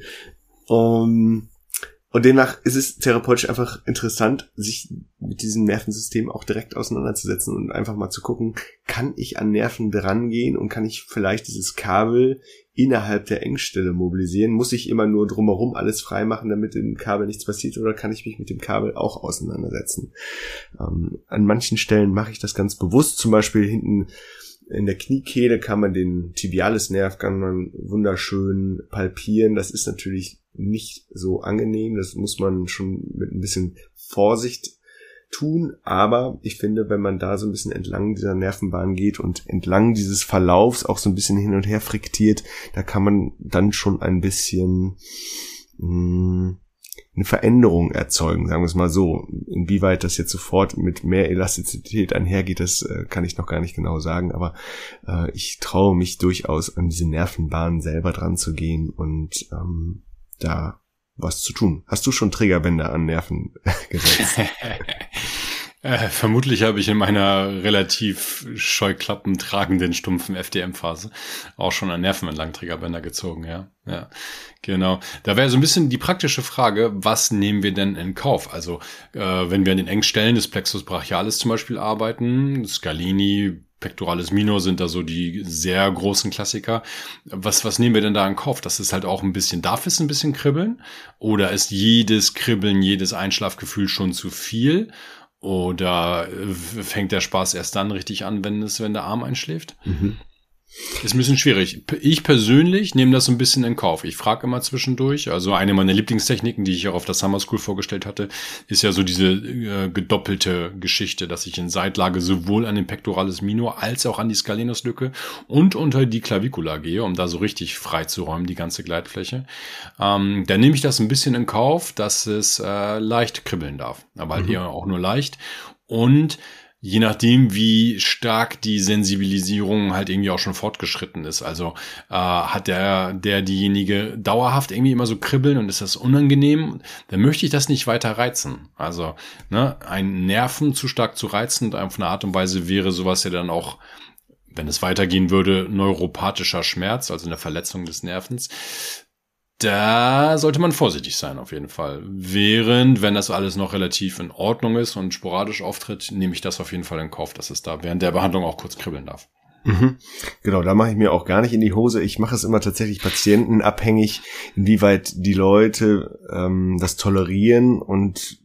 Und demnach ist es therapeutisch einfach interessant, sich mit diesem Nervensystem auch direkt auseinanderzusetzen und einfach mal zu gucken, kann ich an Nerven drangehen und kann ich vielleicht dieses Kabel innerhalb der Engstelle mobilisieren? Muss ich immer nur drumherum alles freimachen, damit dem Kabel nichts passiert, oder kann ich mich mit dem Kabel auch auseinandersetzen? An manchen Stellen mache ich das ganz bewusst, zum Beispiel hinten in der Kniekehle kann man den Tibialis-Nerv kann man wunderschön palpieren. Das ist natürlich nicht so angenehm. Das muss man schon mit ein bisschen Vorsicht tun. Aber ich finde, wenn man da so ein bisschen entlang dieser Nervenbahn geht und entlang dieses Verlaufs auch so ein bisschen hin und her friktiert, da kann man dann schon ein bisschen eine Veränderung erzeugen, sagen wir es mal so. Inwieweit das jetzt sofort mit mehr Elastizität einhergeht, das kann ich noch gar nicht genau sagen, aber ich traue mich durchaus an diese Nervenbahn selber dran zu gehen und da was zu tun. Hast du schon Triggerbänder an Nerven gesetzt? Vermutlich habe ich in meiner relativ scheuklappentragenden, stumpfen FDM-Phase auch schon an Nerven entlang Triggerbänder gezogen, ja, genau. Da wäre so ein bisschen die praktische Frage, was nehmen wir denn in Kauf? Also, wenn wir an den Engstellen des Plexus brachialis zum Beispiel arbeiten, Scalini, Pectoralis minor sind da so die sehr großen Klassiker. Was nehmen wir denn da in Kauf? Das ist halt auch ein bisschen, darf es ein bisschen kribbeln? Oder ist jedes Kribbeln, jedes Einschlafgefühl schon zu viel? Oder fängt der Spaß erst dann richtig an, wenn der Arm einschläft? Ist ein bisschen schwierig. Ich persönlich nehme das so ein bisschen in Kauf. Ich frage immer zwischendurch. Also eine meiner Lieblingstechniken, die ich auch auf der Summer School vorgestellt hatte, ist ja so diese gedoppelte Geschichte, dass ich in Seitlage sowohl an den Pectoralis minor als auch an die Scalenuslücke und unter die Clavicula gehe, um da so richtig frei zu räumen, die ganze Gleitfläche. Da nehme ich das ein bisschen in Kauf, dass es leicht kribbeln darf. Aber halt eher auch nur leicht. Und je nachdem, wie stark die Sensibilisierung halt irgendwie auch schon fortgeschritten ist. Also hat diejenige dauerhaft irgendwie immer so kribbeln und ist das unangenehm, dann möchte ich das nicht weiter reizen. Also einen Nerven zu stark zu reizen auf eine Art und Weise wäre sowas ja dann auch, wenn es weitergehen würde, neuropathischer Schmerz, also eine Verletzung des Nervens. Da sollte man vorsichtig sein, auf jeden Fall. Während, wenn das alles noch relativ in Ordnung ist und sporadisch auftritt, nehme ich das auf jeden Fall in Kauf, dass es da während der Behandlung auch kurz kribbeln darf. Genau, da mache ich mir auch gar nicht in die Hose. Ich mache es immer tatsächlich patientenabhängig, inwieweit die Leute das tolerieren, und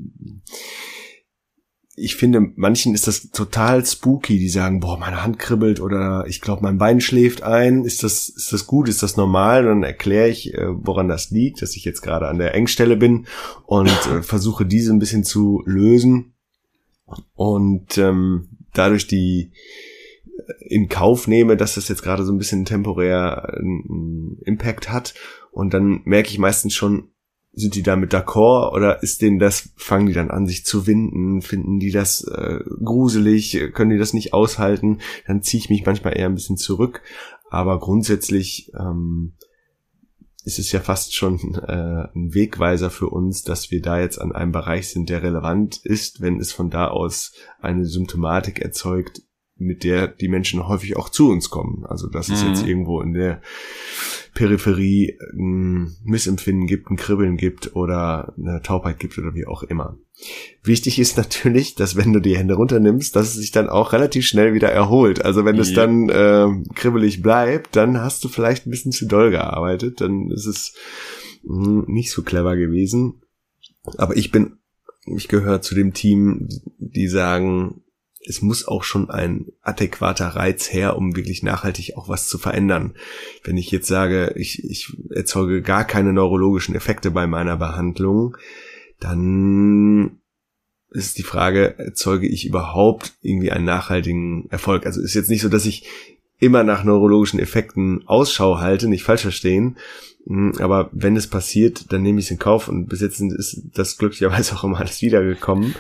ich finde, manchen ist das total spooky, die sagen, boah, meine Hand kribbelt oder ich glaube, mein Bein schläft ein. Ist das gut? Ist das normal? Und dann erkläre ich, woran das liegt, dass ich jetzt gerade an der Engstelle bin und versuche, diese ein bisschen zu lösen und dadurch die in Kauf nehme, dass das jetzt gerade so ein bisschen temporär einen Impact hat. Und dann merke ich meistens schon, sind die damit d'accord oder fangen die dann an, sich zu winden? Finden die das gruselig? Können die das nicht aushalten? Dann ziehe ich mich manchmal eher ein bisschen zurück. Aber grundsätzlich ist es ja fast schon ein Wegweiser für uns, dass wir da jetzt an einem Bereich sind, der relevant ist, wenn es von da aus eine Symptomatik erzeugt, mit der die Menschen häufig auch zu uns kommen. Also dass es jetzt irgendwo in der Peripherie ein Missempfinden gibt, ein Kribbeln gibt oder eine Taubheit gibt oder wie auch immer. Wichtig ist natürlich, dass wenn du die Hände runternimmst, dass es sich dann auch relativ schnell wieder erholt. Also wenn es dann kribbelig bleibt, dann hast du vielleicht ein bisschen zu doll gearbeitet, dann ist es nicht so clever gewesen. Aber ich gehöre zu dem Team, die sagen, es muss auch schon ein adäquater Reiz her, um wirklich nachhaltig auch was zu verändern. Wenn ich jetzt sage, ich erzeuge gar keine neurologischen Effekte bei meiner Behandlung, dann ist die Frage, erzeuge ich überhaupt irgendwie einen nachhaltigen Erfolg? Also ist jetzt nicht so, dass ich immer nach neurologischen Effekten Ausschau halte, nicht falsch verstehen, aber wenn es passiert, dann nehme ich es in Kauf, und bis jetzt ist das glücklicherweise auch immer alles wiedergekommen.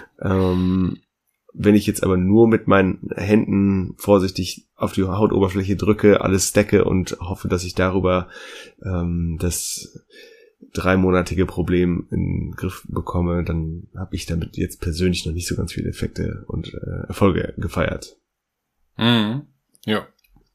Wenn ich jetzt aber nur mit meinen Händen vorsichtig auf die Hautoberfläche drücke, alles stecke und hoffe, dass ich darüber das 3-monatige Problem in den Griff bekomme, dann habe ich damit jetzt persönlich noch nicht so ganz viele Effekte und Erfolge gefeiert. Ja.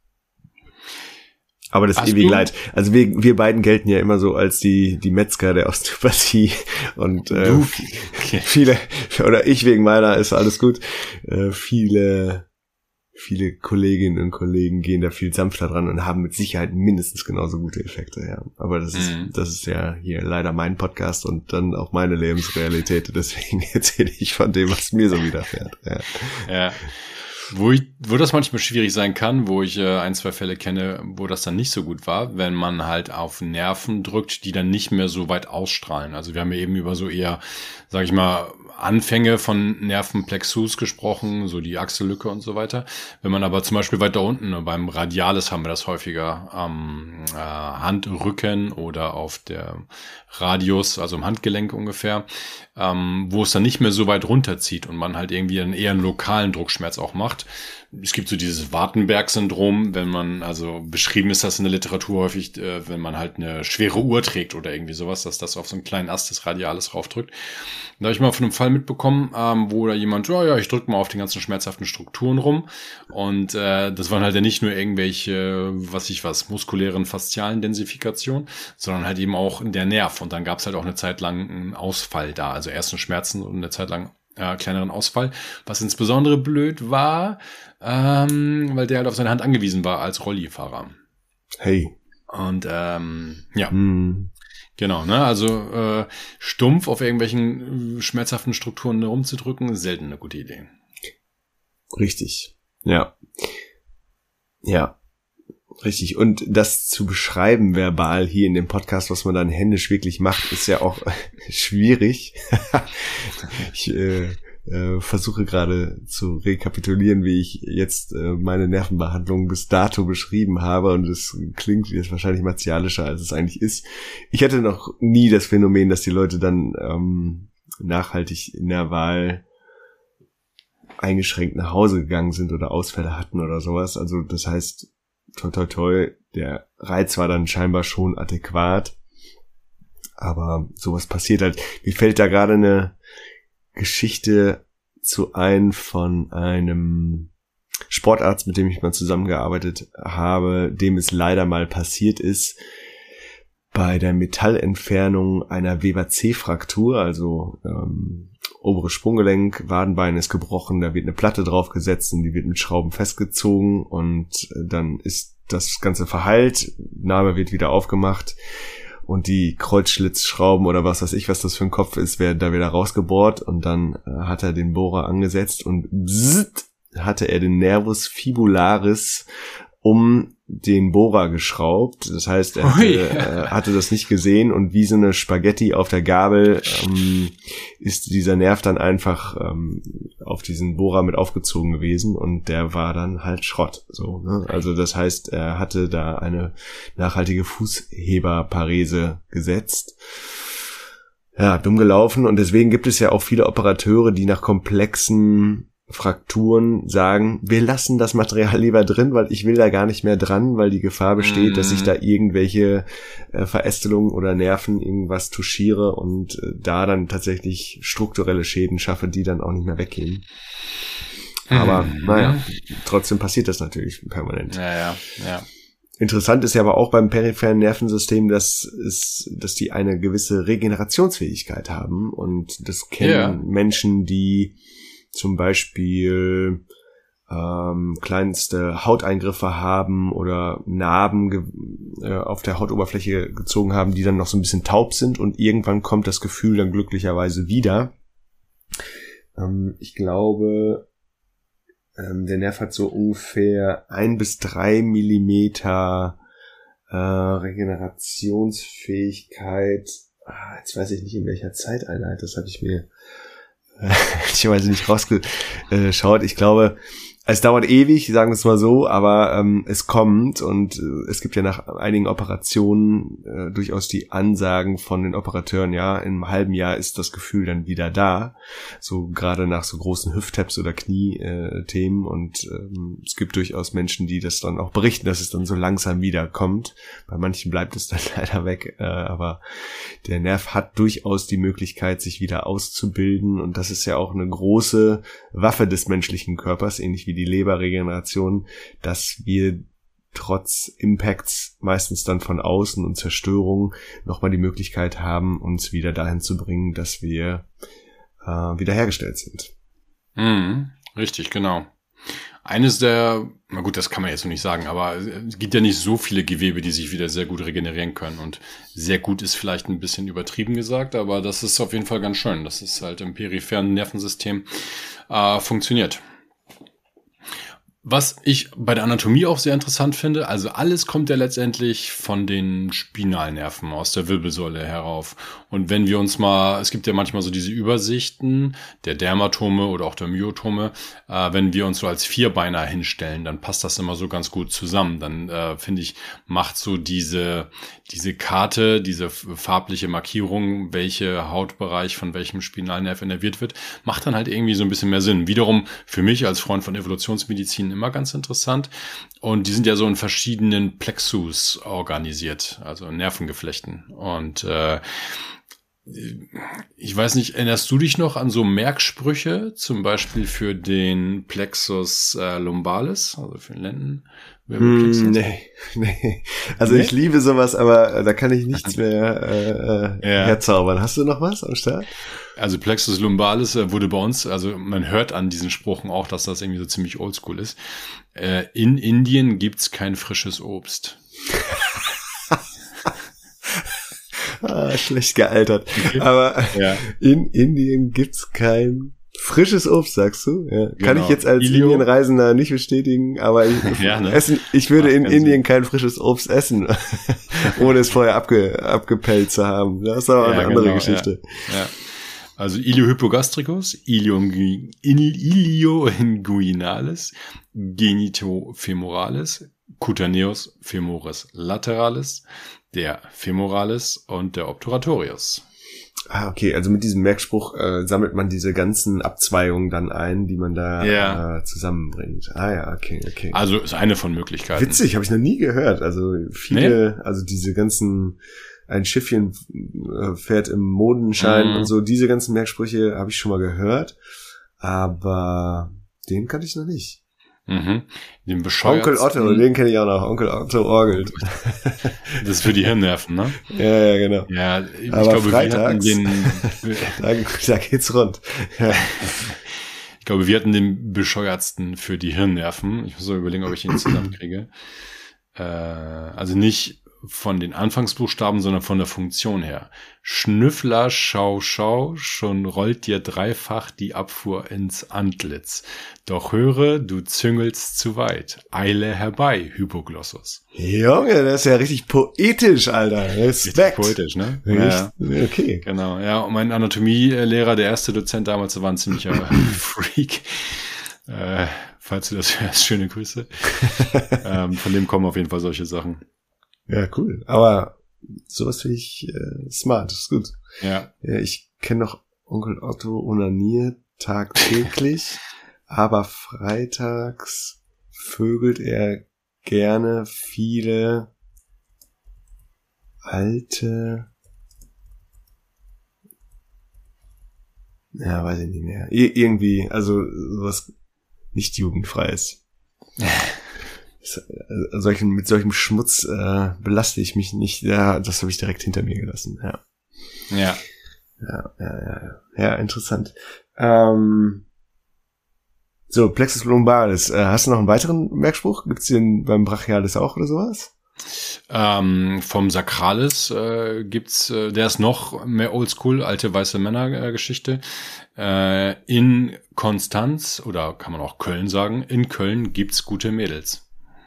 Aber das ewige Leid. Also wir beiden gelten ja immer so als die Metzger der Osteopathie, und viele, oder ich wegen meiner, ist alles gut. Viele Kolleginnen und Kollegen gehen da viel sanfter dran und haben mit Sicherheit mindestens genauso gute Effekte, ja. Aber das ist ja hier leider mein Podcast und dann auch meine Lebensrealität. Deswegen erzähle ich von dem, was mir so widerfährt. Ja. Wo das manchmal schwierig sein kann, wo ich 1-2 Fälle kenne, wo das dann nicht so gut war, wenn man halt auf Nerven drückt, die dann nicht mehr so weit ausstrahlen. Also wir haben ja eben über so eher, sag ich mal, Anfänge von Nervenplexus gesprochen, so die Achsellücke und so weiter. Wenn man aber zum Beispiel weiter unten, beim Radialis haben wir das häufiger am Handrücken oder auf der Radius, also im Handgelenk ungefähr, wo es dann nicht mehr so weit runterzieht und man halt irgendwie eher einen lokalen Druckschmerz auch macht. Es gibt so dieses Wartenberg-Syndrom, wenn man, also beschrieben ist das in der Literatur häufig, wenn man halt eine schwere Uhr trägt oder irgendwie sowas, dass das auf so einen kleinen Ast des Radialis raufdrückt. Da habe ich mal von einem Fall mitbekommen, wo da jemand, ich drücke mal auf den ganzen schmerzhaften Strukturen rum, und das waren halt ja nicht nur irgendwelche, muskulären, faszialen Densifikationen, sondern halt eben auch der Nerv, und dann gab es halt auch eine Zeit lang einen Ausfall da, also erst Schmerzen und eine Zeit lang kleineren Ausfall, was insbesondere blöd war, weil der halt auf seine Hand angewiesen war als Rollifahrer. Hey. Und genau, ne? Also stumpf auf irgendwelchen schmerzhaften Strukturen rumzudrücken, ist selten eine gute Idee. Richtig. Ja. Richtig. Und das zu beschreiben verbal hier in dem Podcast, was man dann händisch wirklich macht, ist ja auch schwierig. Ich versuche gerade zu rekapitulieren, wie ich jetzt meine Nervenbehandlung bis dato beschrieben habe, und es klingt jetzt wahrscheinlich martialischer, als es eigentlich ist. Ich hatte noch nie das Phänomen, dass die Leute dann nachhaltig nerval eingeschränkt nach Hause gegangen sind oder Ausfälle hatten oder sowas. Also das heißt, toi toi toi, der Reiz war dann scheinbar schon adäquat, aber sowas passiert halt. Mir fällt da gerade eine Geschichte zu ein von einem Sportarzt, mit dem ich mal zusammengearbeitet habe, dem es leider mal passiert ist, bei der Metallentfernung einer Weber-C-Fraktur, also oberes Sprunggelenk, Wadenbein ist gebrochen, da wird eine Platte draufgesetzt und die wird mit Schrauben festgezogen, und dann ist das Ganze verheilt, Narbe wird wieder aufgemacht und die Kreuzschlitzschrauben oder was weiß ich, was das für ein Kopf ist, werden da wieder rausgebohrt, und dann hat er den Bohrer angesetzt und bzzzt, hatte er den Nervus fibularis um den Bohrer geschraubt. Das heißt, er hatte das nicht gesehen, und wie so eine Spaghetti auf der Gabel ist dieser Nerv dann einfach auf diesen Bohrer mit aufgezogen gewesen, und der war dann halt Schrott. So, ne? Also das heißt, er hatte da eine nachhaltige Fußheberparese gesetzt. Ja, dumm gelaufen, und deswegen gibt es ja auch viele Operateure, die nach komplexen Frakturen sagen, wir lassen das Material lieber drin, weil ich will da gar nicht mehr dran, weil die Gefahr besteht, dass ich da irgendwelche Verästelungen oder Nerven irgendwas touchiere und da dann tatsächlich strukturelle Schäden schaffe, die dann auch nicht mehr weggehen. Aber naja, trotzdem passiert das natürlich permanent. Ja. Interessant ist ja aber auch beim peripheren Nervensystem, dass die eine gewisse Regenerationsfähigkeit haben, und das kennen Menschen, die zum Beispiel kleinste Hauteingriffe haben oder Narben auf der Hautoberfläche gezogen haben, die dann noch so ein bisschen taub sind, und irgendwann kommt das Gefühl dann glücklicherweise wieder. Ich glaube, der Nerv hat so ungefähr 1 bis 3 Millimeter Regenerationsfähigkeit. Jetzt weiß ich nicht, in welcher Zeiteinheit, das habe ich mir ich weiß nicht rausgeschaut. Ich glaube, es dauert ewig, sagen wir es mal so, aber es kommt, und es gibt ja nach einigen Operationen durchaus die Ansagen von den Operateuren, ja, in einem halben Jahr ist das Gefühl dann wieder da, so gerade nach so großen Hüft-Taps oder Knie-Themen, und es gibt durchaus Menschen, die das dann auch berichten, dass es dann so langsam wieder kommt. Bei manchen bleibt es dann leider weg, aber der Nerv hat durchaus die Möglichkeit, sich wieder auszubilden, und das ist ja auch eine große Waffe des menschlichen Körpers, ähnlich wie die Leberregeneration, dass wir trotz Impacts meistens dann von außen und Zerstörung nochmal die Möglichkeit haben, uns wieder dahin zu bringen, dass wir wiederhergestellt sind. Richtig, genau. Eines der, na gut, das kann man jetzt noch nicht sagen, aber es gibt ja nicht so viele Gewebe, die sich wieder sehr gut regenerieren können, und sehr gut ist vielleicht ein bisschen übertrieben gesagt, aber das ist auf jeden Fall ganz schön, dass es halt im peripheren Nervensystem funktioniert. Was ich bei der Anatomie auch sehr interessant finde, also alles kommt ja letztendlich von den Spinalnerven aus der Wirbelsäule herauf. Und wenn wir uns mal, es gibt ja manchmal so diese Übersichten der Dermatome oder auch der Myotome, wenn wir uns so als Vierbeiner hinstellen, dann passt das immer so ganz gut zusammen. Dann finde ich, macht so diese Karte, diese farbliche Markierung, welche Hautbereich von welchem Spinalnerv innerviert wird, macht dann halt irgendwie so ein bisschen mehr Sinn. Wiederum für mich als Freund von Evolutionsmedizin immer ganz interessant. Und die sind ja so in verschiedenen Plexus organisiert, also in Nervengeflechten. Und ich weiß nicht, erinnerst du dich noch an so Merksprüche, zum Beispiel für den Plexus lumbalis, also für den Lendenwirbelplexus? Nee. Also ich liebe sowas, aber da kann ich nichts mehr herzaubern. Hast du noch was am Start? Also Plexus lumbalis wurde bei uns, also man hört an diesen Sprüchen auch, dass das irgendwie so ziemlich oldschool ist. In Indien gibt's kein frisches Obst. Schlecht gealtert. Okay. Aber in Indien gibt's kein Frisches Obst, sagst du? Ja. Genau. Kann ich jetzt als Indienreisender nicht bestätigen, aber ich würde in Indien kein frisches Obst essen, ohne es vorher abgepellt zu haben. Das ist aber eine andere Geschichte. Ja. Also Iliohypogastricus, Ilioinguinalis, Genitofemoralis, Cutaneus femoris lateralis, der Femoralis und der Obturatorius. Okay, also mit diesem Merkspruch sammelt man diese ganzen Abzweigungen dann ein, die man da zusammenbringt. Okay. Also ist eine von Möglichkeiten. Witzig, habe ich noch nie gehört. Also viele, also diese ganzen, ein Schiffchen fährt im Mondenschein und so, diese ganzen Merksprüche habe ich schon mal gehört, aber den kannte ich noch nicht. Den bescheuerten. Onkel Otto, den kenne ich auch noch. Onkel Otto orgelt. Das ist für die Hirnnerven, ne? Ja, genau. Ja, ich aber glaube, freitags, wir hatten da geht's rund. Ja. Ich glaube, wir hatten den bescheuertsten für die Hirnnerven. Ich muss mal überlegen, ob ich ihn zusammenkriege. Also nicht von den Anfangsbuchstaben, sondern von der Funktion her. Schnüffler, schau, schon rollt dir dreifach die Abfuhr ins Antlitz. Doch höre, du züngelst zu weit. Eile herbei, Hypoglossus. Junge, das ist ja richtig poetisch, Alter. Respekt. Richtig poetisch, ne? Ja. Okay. Genau, ja. Und mein Anatomielehrer, der erste Dozent damals, war ein ziemlicher Freak. Falls du das hörst, schöne Grüße. Von dem kommen auf jeden Fall solche Sachen. Ja, cool. Aber sowas finde ich smart. Das ist gut. Ja. Ich kenne noch Onkel Otto onaniert tagtäglich, aber freitags vögelt er gerne viele alte, ja, weiß ich nicht mehr. Irgendwie, also sowas nicht jugendfreies. Mit solchem Schmutz belaste ich mich nicht. Ja, das habe ich direkt hinter mir gelassen. Ja. Ja, interessant. So, Plexus lumbalis. Hast du noch einen weiteren Merkspruch? Gibt's den beim Brachialis auch oder sowas? Vom Sacralis gibt's, der ist noch mehr oldschool, alte weiße Männer Geschichte. In Konstanz, oder kann man auch Köln sagen, in Köln gibt's gute Mädels.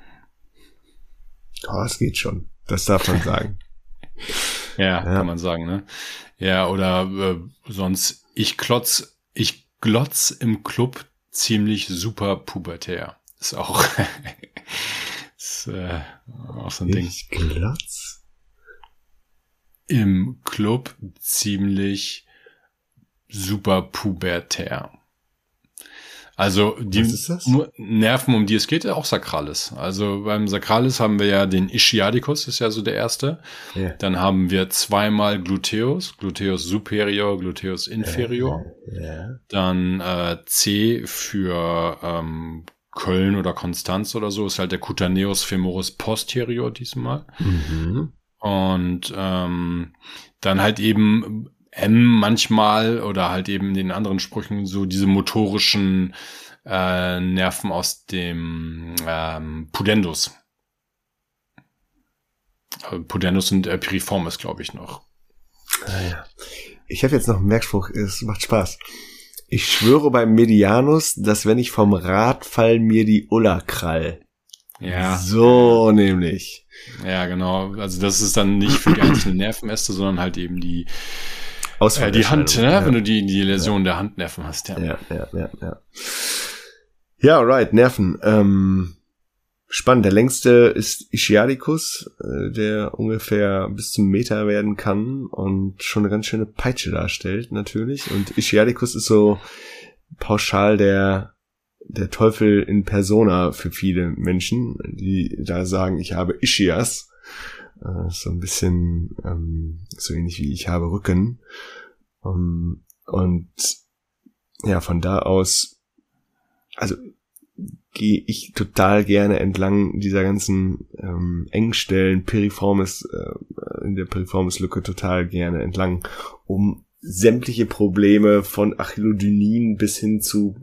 Oh, das geht schon. Das darf man sagen. Ja, kann man sagen, ne? Ja, oder sonst, ich glotz im Club ziemlich super pubertär. Ist auch, auch so ein Ding. Ich glotz? Im Club ziemlich super pubertär. Also die Nerven, um die es geht, auch Sacralis. Also beim Sacralis haben wir ja den Ischiadicus, ist ja so der erste. Yeah. Dann haben wir zweimal Gluteus superior, Gluteus inferior. Yeah. Dann C für Köln oder Konstanz oder so, ist halt der Cutaneus femoris posterior diesmal. Und dann halt eben M manchmal oder halt eben in den anderen Sprüchen so diese motorischen Nerven aus dem Pudendus. Pudendus und Piriformis, glaube ich, noch. Ja. Ich habe jetzt noch einen Merkspruch, es macht Spaß. Ich schwöre beim Medianus, dass wenn ich vom Rad fall, mir die Ulla krall. Ja. So nämlich. Ja, genau. Also das ist dann nicht für die einzelnen Nervenäste, sondern halt eben die Hand, ne? Ja. Wenn du die Läsion der Handnerven hast, Ja. Ja, right, Nerven. Spannend. Der längste ist Ischiadicus, der ungefähr bis zum Meter werden kann und schon eine ganz schöne Peitsche darstellt, natürlich. Und Ischiadicus ist so pauschal der Teufel in Persona für viele Menschen, die da sagen, ich habe Ischias. So ein bisschen so ähnlich wie ich habe Rücken. Und ja, von da aus, also gehe ich total gerne entlang dieser ganzen Engstellen, Piriformis, in der Piriformis-Lücke total gerne entlang, um sämtliche Probleme von Achillodynin bis hin zu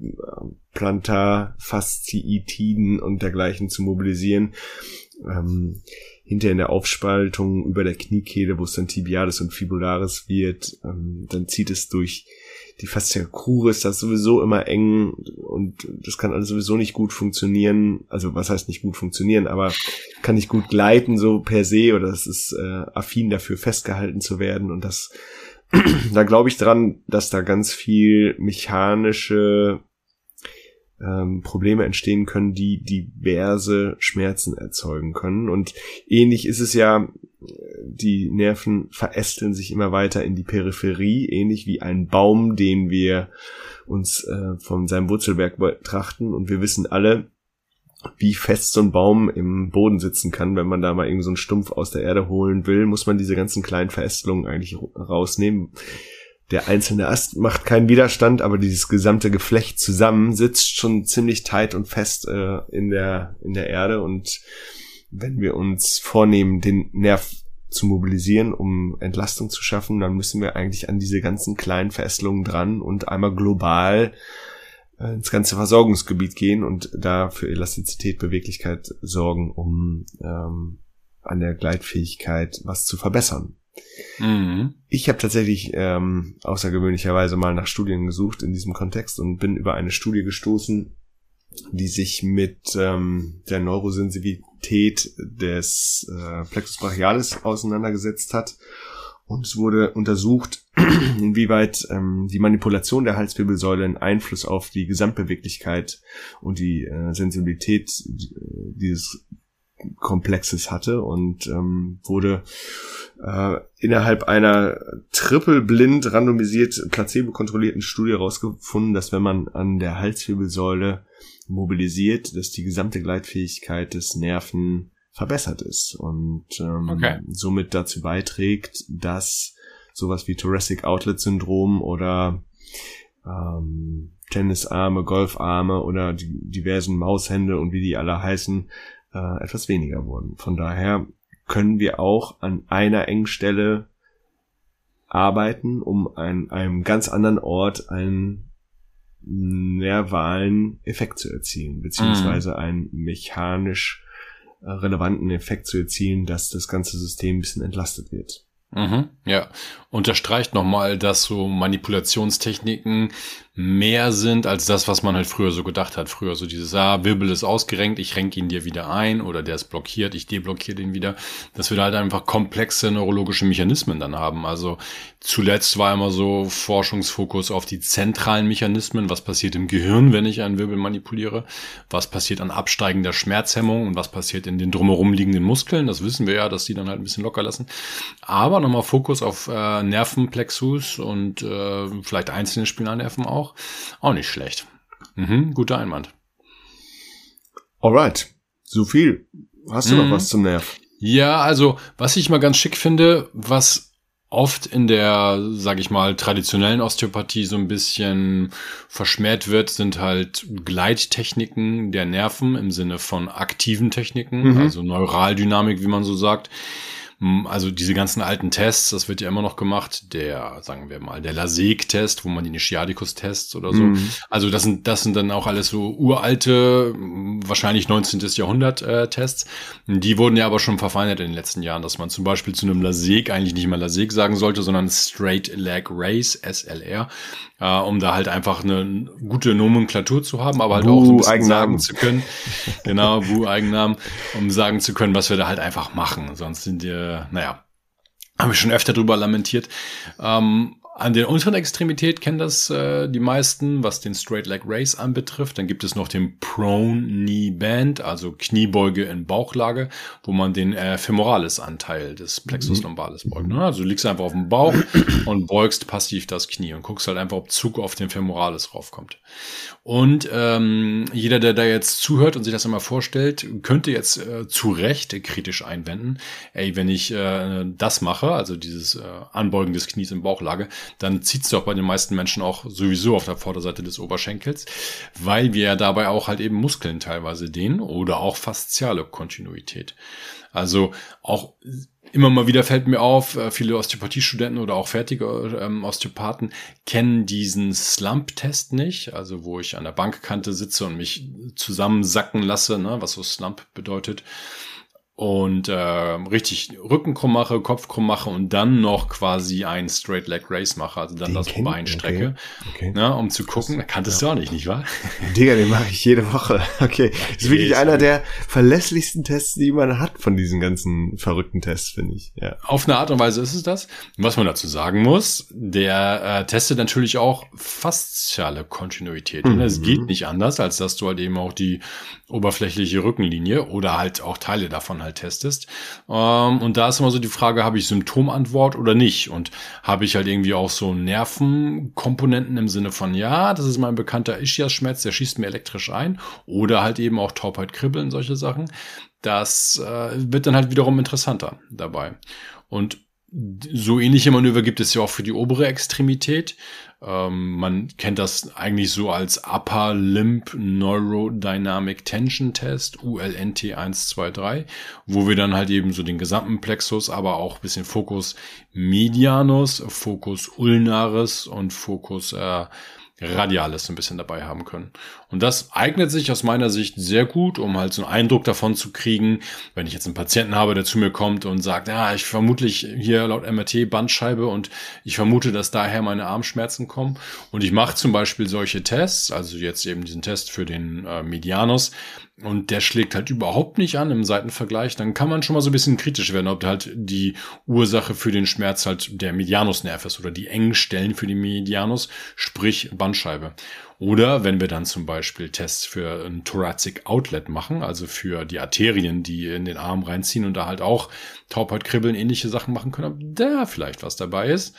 Plantarfasziitiden und dergleichen zu mobilisieren. Hinter in der Aufspaltung über der Kniekehle, wo es dann Tibialis und Fibularis wird, dann zieht es durch die Fascia cruris, das ist sowieso immer eng und das kann alles sowieso nicht gut funktionieren. Also was heißt nicht gut funktionieren, aber kann nicht gut gleiten so per se, oder es ist affin dafür festgehalten zu werden, und das da glaube ich dran, dass da ganz viel mechanische Probleme entstehen können, die diverse Schmerzen erzeugen können. Und ähnlich ist es ja, die Nerven verästeln sich immer weiter in die Peripherie, ähnlich wie ein Baum, den wir uns von seinem Wurzelwerk betrachten. Und wir wissen alle, wie fest so ein Baum im Boden sitzen kann. Wenn man da mal irgendwie so einen Stumpf aus der Erde holen will, muss man diese ganzen kleinen Verästelungen eigentlich rausnehmen. Der einzelne Ast macht keinen Widerstand, aber dieses gesamte Geflecht zusammen sitzt schon ziemlich tight und fest in der Erde. Und wenn wir uns vornehmen, den Nerv zu mobilisieren, um Entlastung zu schaffen, dann müssen wir eigentlich an diese ganzen kleinen Verästelungen dran und einmal global ins ganze Versorgungsgebiet gehen und da für Elastizität, Beweglichkeit sorgen, um an der Gleitfähigkeit was zu verbessern. Mhm. Ich habe tatsächlich außergewöhnlicherweise mal nach Studien gesucht in diesem Kontext und bin über eine Studie gestoßen, die sich mit der Neurosensitivität des Plexus brachialis auseinandergesetzt hat. Und es wurde untersucht, inwieweit die Manipulation der Halswirbelsäule einen Einfluss auf die Gesamtbeweglichkeit und die Sensibilität dieses Komplexes hatte, und wurde innerhalb einer triple-blind randomisiert placebo-kontrollierten Studie herausgefunden, dass wenn man an der Halswirbelsäule mobilisiert, dass die gesamte Gleitfähigkeit des Nerven verbessert ist und somit dazu beiträgt, dass sowas wie Thoracic Outlet Syndrom oder Tennisarme, Golfarme oder die diversen Maushände und wie die alle heißen, etwas weniger wurden. Von daher können wir auch an einer Engstelle arbeiten, um an einem ganz anderen Ort einen nervalen Effekt zu erzielen, beziehungsweise einen mechanisch relevanten Effekt zu erzielen, dass das ganze System ein bisschen entlastet wird. Mhm, ja, unterstreicht nochmal, dass so Manipulationstechniken mehr sind als das, was man halt früher so gedacht hat. Früher so dieses, Wirbel ist ausgerenkt, ich renke ihn dir wieder ein, oder der ist blockiert, ich deblockiere den wieder. Dass wir da halt einfach komplexe neurologische Mechanismen dann haben. Also zuletzt war immer so Forschungsfokus auf die zentralen Mechanismen. Was passiert im Gehirn, wenn ich einen Wirbel manipuliere? Was passiert an absteigender Schmerzhemmung? Und was passiert in den drumherum liegenden Muskeln? Das wissen wir ja, dass die dann halt ein bisschen locker lassen. Aber nochmal Fokus auf Nervenplexus und vielleicht einzelne Spinalnerven auch nicht schlecht. Guter Einwand. Alright, so viel. Hast du noch was zum Nerv? Ja, also was ich mal ganz schick finde, was oft in der, sag ich mal, traditionellen Osteopathie so ein bisschen verschmäht wird, sind halt Gleittechniken der Nerven im Sinne von aktiven Techniken, also Neuraldynamik, wie man so sagt. Also diese ganzen alten Tests, das wird ja immer noch gemacht, sagen wir mal, der Laseg-Test, wo man die Sciaticus-Tests oder so. Also das sind dann auch alles so uralte, wahrscheinlich 19. Jahrhundert Tests. Die wurden ja aber schon verfeinert in den letzten Jahren, dass man zum Beispiel zu einem Laseg eigentlich nicht mehr Laseg sagen sollte, sondern Straight Leg Raise, SLR, um da halt einfach eine gute Nomenklatur zu haben, aber halt auch so ein bisschen sagen zu können. Genau, Eigennamen, um sagen zu können, was wir da halt einfach machen. Sonst sind wir haben wir schon öfter drüber lamentiert. An der unteren Extremität kennen das die meisten, was den Straight Leg Raise anbetrifft. Dann gibt es noch den Prone Knee Bend, also Kniebeuge in Bauchlage, wo man den Femoralis-Anteil des Plexus lumbalis beugt. Ne? Also du liegst einfach auf dem Bauch und beugst passiv das Knie und guckst halt einfach, ob Zug auf den Femoralis raufkommt. Und jeder, der da jetzt zuhört und sich das immer vorstellt, könnte jetzt zu Recht kritisch einwenden, wenn ich das mache, also dieses Anbeugen des Knies in Bauchlage, dann zieht's doch bei den meisten Menschen auch sowieso auf der Vorderseite des Oberschenkels, weil wir ja dabei auch halt eben Muskeln teilweise dehnen oder auch fasziale Kontinuität. Also auch immer mal wieder fällt mir auf, viele Osteopathiestudenten oder auch fertige Osteopathen kennen diesen Slump-Test nicht, also wo ich an der Bankkante sitze und mich zusammensacken lasse, ne, was so Slump bedeutet. und richtig Rücken krumm mache, Kopf krumm mache und dann noch quasi ein Straight Leg Raise mache, also dann das Bein strecke, ne, um zu gucken. Da kanntest du auch nicht wahr? Digga, den mache ich jede Woche. Okay, das ist wirklich einer der verlässlichsten Tests, die man hat von diesen ganzen verrückten Tests, finde ich. Ja. Auf eine Art und Weise ist es das. Was man dazu sagen muss, der testet natürlich auch fasziale Kontinuität. Und es geht nicht anders, als dass du halt eben auch die oberflächliche Rückenlinie oder halt auch Teile davon halt testest. Und da ist immer so die Frage, habe ich Symptomantwort oder nicht? Und habe ich halt irgendwie auch so Nervenkomponenten im Sinne von, ja, das ist mein bekannter Ischias-Schmerz, der schießt mir elektrisch ein. Oder halt eben auch Taubheit, Kribbeln, solche Sachen. Das wird dann halt wiederum interessanter dabei. Und so ähnliche Manöver gibt es ja auch für die obere Extremität. Man kennt das eigentlich so als Upper Limb Neurodynamic Tension Test, ULNT 123, wo wir dann halt eben so den gesamten Plexus, aber auch ein bisschen Focus Medianus, Focus Ulnaris und Focus Radialis ein bisschen dabei haben können. Und das eignet sich aus meiner Sicht sehr gut, um halt so einen Eindruck davon zu kriegen, wenn ich jetzt einen Patienten habe, der zu mir kommt und sagt, ja, ich vermutlich hier laut MRT Bandscheibe und ich vermute, dass daher meine Armschmerzen kommen. Und ich mache zum Beispiel solche Tests, also jetzt eben diesen Test für den Medianus, und der schlägt halt überhaupt nicht an im Seitenvergleich, dann kann man schon mal so ein bisschen kritisch werden, ob halt die Ursache für den Schmerz halt der Medianusnerv ist oder die engen Stellen für die Medianus, sprich Bandscheibe. Oder wenn wir dann zum Beispiel Tests für ein Thoracic Outlet machen, also für die Arterien, die in den Arm reinziehen und da halt auch Taubheit, Kribbeln, ähnliche Sachen machen können, ob da vielleicht was dabei ist.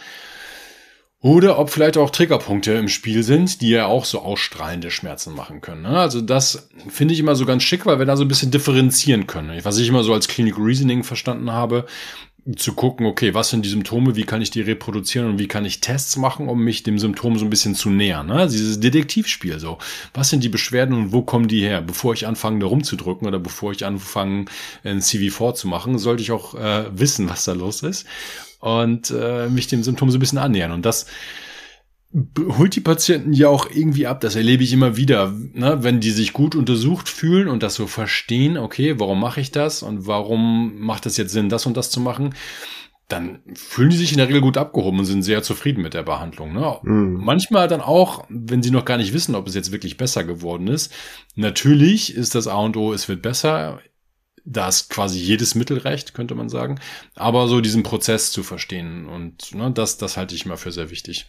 Oder ob vielleicht auch Triggerpunkte im Spiel sind, die ja auch so ausstrahlende Schmerzen machen können. Also das finde ich immer so ganz schick, weil wir da so ein bisschen differenzieren können. Was ich immer so als Clinical Reasoning verstanden habe, zu gucken, okay, was sind die Symptome, wie kann ich die reproduzieren und wie kann ich Tests machen, um mich dem Symptom so ein bisschen zu nähern. Also dieses Detektivspiel so. Was sind die Beschwerden und wo kommen die her? Bevor ich anfange, da rumzudrücken oder bevor ich anfange, ein CV4 zu machen, sollte ich auch wissen, was da los ist. Und mich dem Symptom so ein bisschen annähern. Und das holt die Patienten ja auch irgendwie ab. Das erlebe ich immer wieder, ne? Wenn die sich gut untersucht fühlen und das so verstehen, okay, warum mache ich das und warum macht es jetzt Sinn, das und das zu machen, dann fühlen die sich in der Regel gut abgehoben und sind sehr zufrieden mit der Behandlung. Ne? Manchmal dann auch, wenn sie noch gar nicht wissen, ob es jetzt wirklich besser geworden ist. Natürlich ist das A und O, es wird besser. Da ist quasi jedes Mittel recht, könnte man sagen. Aber so diesen Prozess zu verstehen und ne, das halte ich immer für sehr wichtig.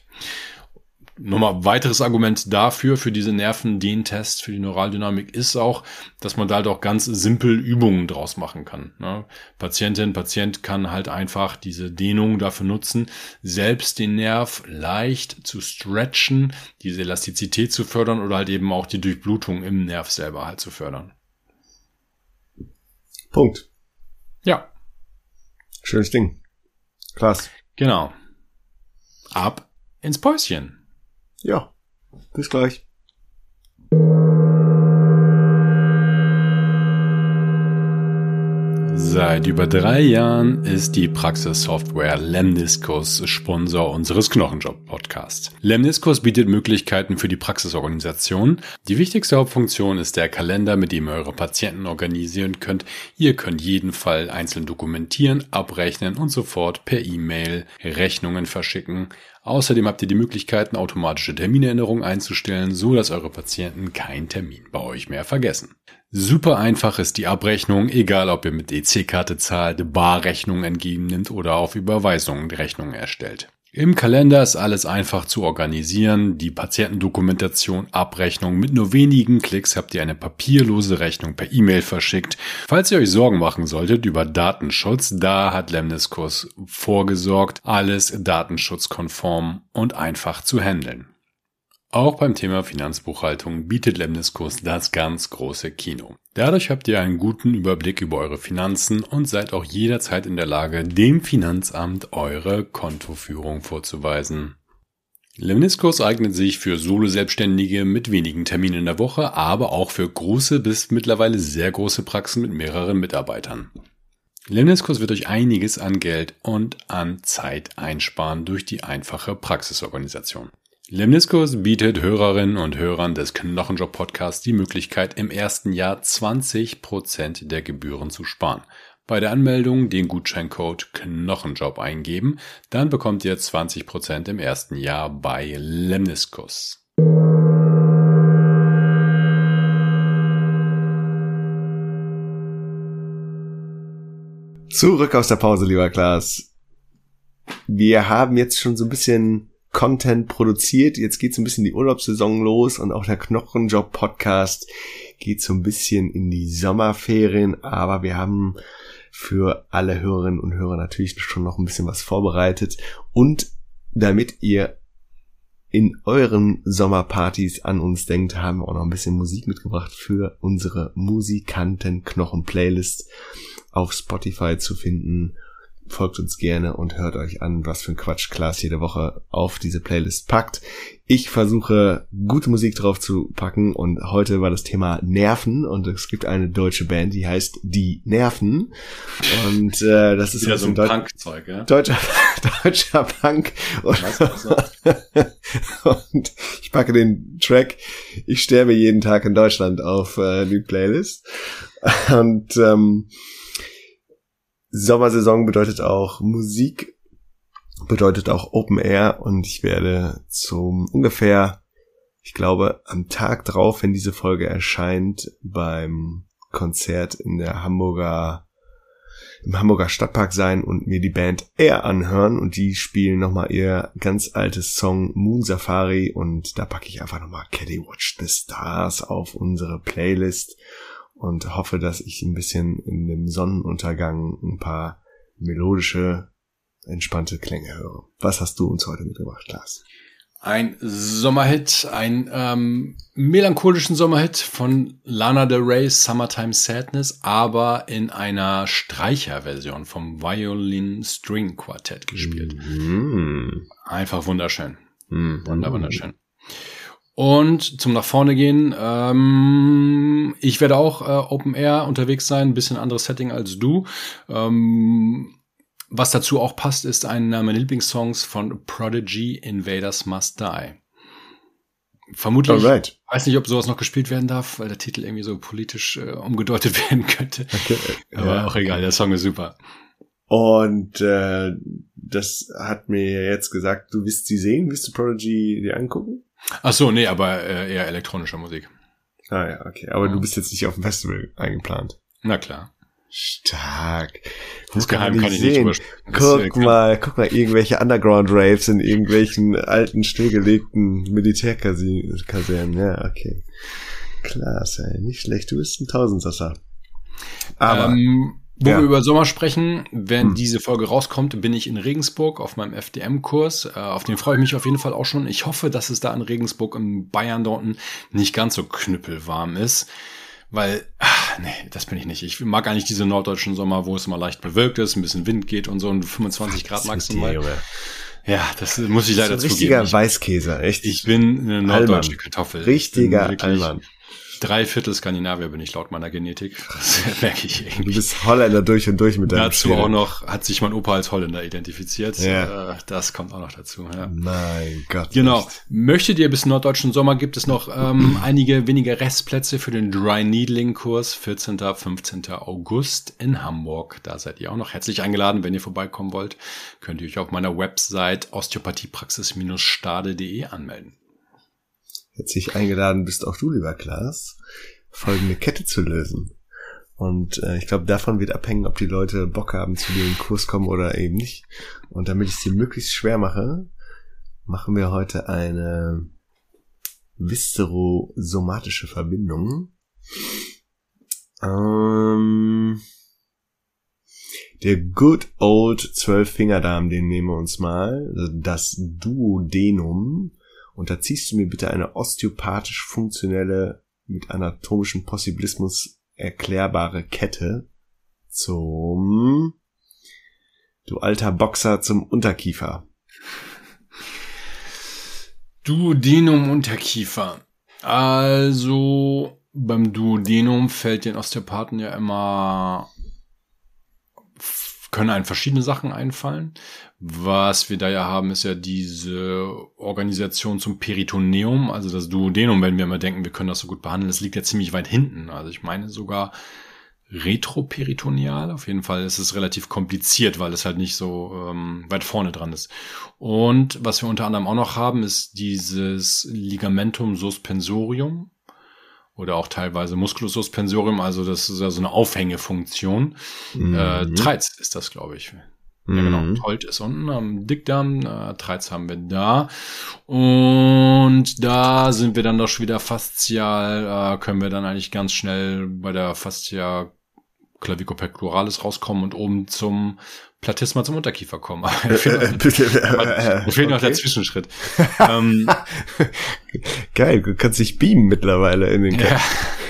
Nochmal weiteres Argument dafür, für diese Nerven-Den-Test, für die Neuraldynamik ist auch, dass man da halt auch ganz simpel Übungen draus machen kann. Ne? Patient kann halt einfach diese Dehnung dafür nutzen, selbst den Nerv leicht zu stretchen, diese Elastizität zu fördern oder halt eben auch die Durchblutung im Nerv selber halt zu fördern. Punkt. Ja. Schönes Ding. Krass. Genau. Ab ins Päuschen. Ja. Bis gleich. Seit über 3 Jahren ist die Praxissoftware Lemniscus Sponsor unseres Knochenjob-Podcasts. Lemniscus bietet Möglichkeiten für die Praxisorganisation. Die wichtigste Hauptfunktion ist der Kalender, mit dem ihr eure Patienten organisieren könnt. Ihr könnt jeden Fall einzeln dokumentieren, abrechnen und sofort per E-Mail Rechnungen verschicken. Außerdem habt ihr die Möglichkeiten, automatische Terminerinnerungen einzustellen, so dass eure Patienten keinen Termin bei euch mehr vergessen. Super einfach ist die Abrechnung, egal ob ihr mit EC-Karte zahlt, Barrechnungen entgegennimmt oder auf Überweisungen Rechnungen erstellt. Im Kalender ist alles einfach zu organisieren, die Patientendokumentation, Abrechnung. Mit nur wenigen Klicks habt ihr eine papierlose Rechnung per E-Mail verschickt. Falls ihr euch Sorgen machen solltet über Datenschutz, da hat Lemniscus vorgesorgt, alles datenschutzkonform und einfach zu handeln. Auch beim Thema Finanzbuchhaltung bietet Lemniscus das ganz große Kino. Dadurch habt ihr einen guten Überblick über eure Finanzen und seid auch jederzeit in der Lage, dem Finanzamt eure Kontoführung vorzuweisen. Lemniscus eignet sich für Solo-Selbstständige mit wenigen Terminen in der Woche, aber auch für große bis mittlerweile sehr große Praxen mit mehreren Mitarbeitern. Lemniscus wird euch einiges an Geld und an Zeit einsparen durch die einfache Praxisorganisation. Lemniscus bietet Hörerinnen und Hörern des Knochenjob-Podcasts die Möglichkeit, im ersten Jahr 20% der Gebühren zu sparen. Bei der Anmeldung den Gutscheincode Knochenjob eingeben, dann bekommt ihr 20% im ersten Jahr bei Lemniskus. Zurück aus der Pause, lieber Klaas. Wir haben jetzt schon so ein bisschen Content produziert. Jetzt geht so ein bisschen die Urlaubssaison los und auch der Knochenjob-Podcast geht so ein bisschen in die Sommerferien. Aber wir haben für alle Hörerinnen und Hörer natürlich schon noch ein bisschen was vorbereitet. Und damit ihr in euren Sommerpartys an uns denkt, haben wir auch noch ein bisschen Musik mitgebracht für unsere Musikantenknochen-Playlist auf Spotify zu finden. Folgt uns gerne und hört euch an, was für ein Quatsch Klaas jede Woche auf diese Playlist packt. Ich versuche, gute Musik drauf zu packen und heute war das Thema Nerven und es gibt eine deutsche Band, die heißt Die Nerven und das ist wieder so ein Punk-Zeug, ja? Deutscher Punk und ich packe den Track Ich sterbe jeden Tag in Deutschland auf die Playlist und Sommersaison bedeutet auch Musik, bedeutet auch Open Air und ich werde zum ungefähr, ich glaube, am Tag drauf, wenn diese Folge erscheint, beim Konzert im Hamburger Stadtpark sein und mir die Band Air anhören und die spielen nochmal ihr ganz altes Song Moon Safari und da packe ich einfach nochmal Caddy Watch the Stars auf unsere Playlist und hoffe, dass ich ein bisschen in dem Sonnenuntergang ein paar melodische, entspannte Klänge höre. Was hast du uns heute mitgebracht, Klaas? Ein Sommerhit, ein melancholischen Sommerhit von Lana Del Rey, Summertime Sadness, aber in einer Streicherversion vom Violin String Quartett gespielt. Einfach wunderschön. Wunderschön. Und zum nach vorne gehen, ich werde auch Open Air unterwegs sein, ein bisschen anderes Setting als du. Was dazu auch passt, ist einer meiner Lieblingssongs von Prodigy, Invaders Must Die. Vermutlich, weiß nicht, ob sowas noch gespielt werden darf, weil der Titel irgendwie so politisch umgedeutet werden könnte. Okay. Aber auch egal, der Song ist super. Und das hat mir jetzt gesagt, du willst sie sehen, willst du Prodigy dir angucken? Ach so, nee, aber eher elektronische Musik. Ah ja, okay. Aber du bist jetzt nicht auf dem Festival eingeplant. Na klar. Stark. Das Geheim kann ich nicht übersprechen. Guck mal, irgendwelche Underground-Raves in irgendwelchen alten, stillgelegten Militärkasernen. Ja, okay. Klasse, nicht schlecht. Du bist ein Tausendsasser. Aber wo wir über Sommer sprechen, wenn diese Folge rauskommt, bin ich in Regensburg auf meinem FDM-Kurs. Auf den freue ich mich auf jeden Fall auch schon. Ich hoffe, dass es da in Regensburg in Bayern dort nicht ganz so knüppelwarm ist. Weil, nee, das bin ich nicht. Ich mag eigentlich diese norddeutschen Sommer, wo es mal leicht bewölkt ist, ein bisschen Wind geht und so und 25 Grad maximal. Ja, das muss ich leider zugeben. Richtiger Weißkäse, echt. Ich bin eine norddeutsche Kartoffel. Richtiger Allmann. 3/4 Skandinavier bin ich laut meiner Genetik. Das merke ich irgendwie. Du bist Holländer durch und durch mit deinem Dazu Spiel. Auch noch hat sich mein Opa als Holländer identifiziert. Ja. Das kommt auch noch dazu. Ja. Mein Gott. Genau. Möchtet ihr bis norddeutschen Sommer, gibt es noch einige wenige Restplätze für den Dry Needling Kurs 14. 15. August in Hamburg. Da seid ihr auch noch herzlich eingeladen. Wenn ihr vorbeikommen wollt, könnt ihr euch auf meiner Website osteopathiepraxis-stade.de anmelden. Herzlich eingeladen bist auch du, lieber Klaas, folgende Kette zu lösen. Und ich glaube, davon wird abhängen, ob die Leute Bock haben, zu dir in den Kurs kommen oder eben nicht. Und damit ich es dir möglichst schwer mache, machen wir heute eine viszerosomatische Verbindung. Der good old 12-Fingerdarm, den nehmen wir uns mal. Das Duodenum. Und da ziehst du mir bitte eine osteopathisch funktionelle, mit anatomischem Possibilismus erklärbare Kette zum, du alter Boxer, zum Unterkiefer. Duodenum Unterkiefer. Also beim Duodenum fällt den Osteopathen ja immer, können einem verschiedene Sachen einfallen. Was wir da ja haben, ist ja diese Organisation zum Peritoneum, also das Duodenum, wenn wir mal denken, wir können das so gut behandeln, das liegt ja ziemlich weit hinten. Also ich meine sogar retroperitoneal. Auf jeden Fall ist es relativ kompliziert, weil es halt nicht so weit vorne dran ist. Und was wir unter anderem auch noch haben, ist dieses Ligamentum suspensorium oder auch teilweise Musculus suspensorium, also das ist ja so eine Aufhängefunktion. Treiz ist das, glaube ich. Ja, genau. Tolt ist unten am Dickdarm, Treiz haben wir da. Und da sind wir dann doch schon wieder faszial, können wir dann eigentlich ganz schnell bei der Fascia clavicopectoralis rauskommen und oben zum Platysma, zum Unterkiefer kommen. Mir fehlt noch der Zwischenschritt. Geil, du kannst dich beamen mittlerweile in den Kopf.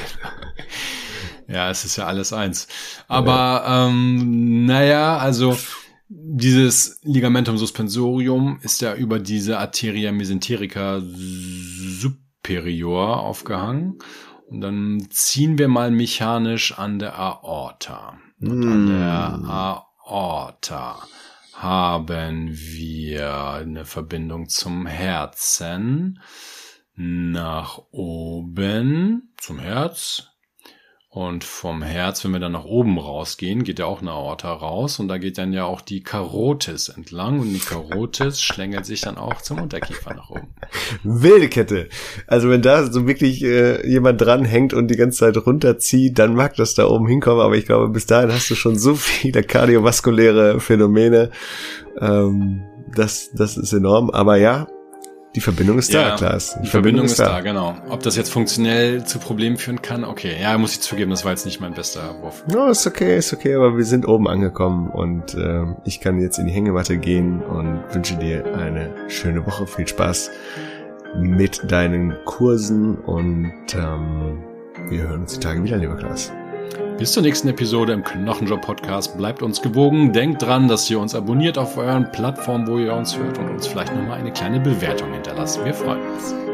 Ja, es ist ja alles eins. Aber also dieses Ligamentum suspensorium ist ja über diese Arteria mesenterica superior aufgehangen. Und dann ziehen wir mal mechanisch an der Aorta. Und an der Aorta haben wir eine Verbindung zum Herzen nach oben zum Herz. Und vom Herz, wenn wir dann nach oben rausgehen, geht ja auch eine Aorta raus. Und da geht dann ja auch die Karotis entlang. Und die Karotis schlängelt sich dann auch zum Unterkiefer nach oben. Wilde Kette. Also wenn da so wirklich jemand dranhängt und die ganze Zeit runterzieht, dann mag das da oben hinkommen. Aber ich glaube, bis dahin hast du schon so viele kardiovaskuläre Phänomene. Das ist enorm. Aber ja, die Verbindung ist da, Klaas. Die Verbindung ist da, genau. Ob das jetzt funktionell zu Problemen führen kann, okay. Ja, muss ich zugeben, das war jetzt nicht mein bester Wurf. No, ist okay, aber wir sind oben angekommen und ich kann jetzt in die Hängematte gehen und wünsche dir eine schöne Woche. Viel Spaß mit deinen Kursen und wir hören uns die Tage wieder, lieber Klaas. Bis zur nächsten Episode im Knochenjob-Podcast. Bleibt uns gewogen. Denkt dran, dass ihr uns abonniert auf euren Plattformen, wo ihr uns hört und uns vielleicht nochmal eine kleine Bewertung hinterlasst. Wir freuen uns.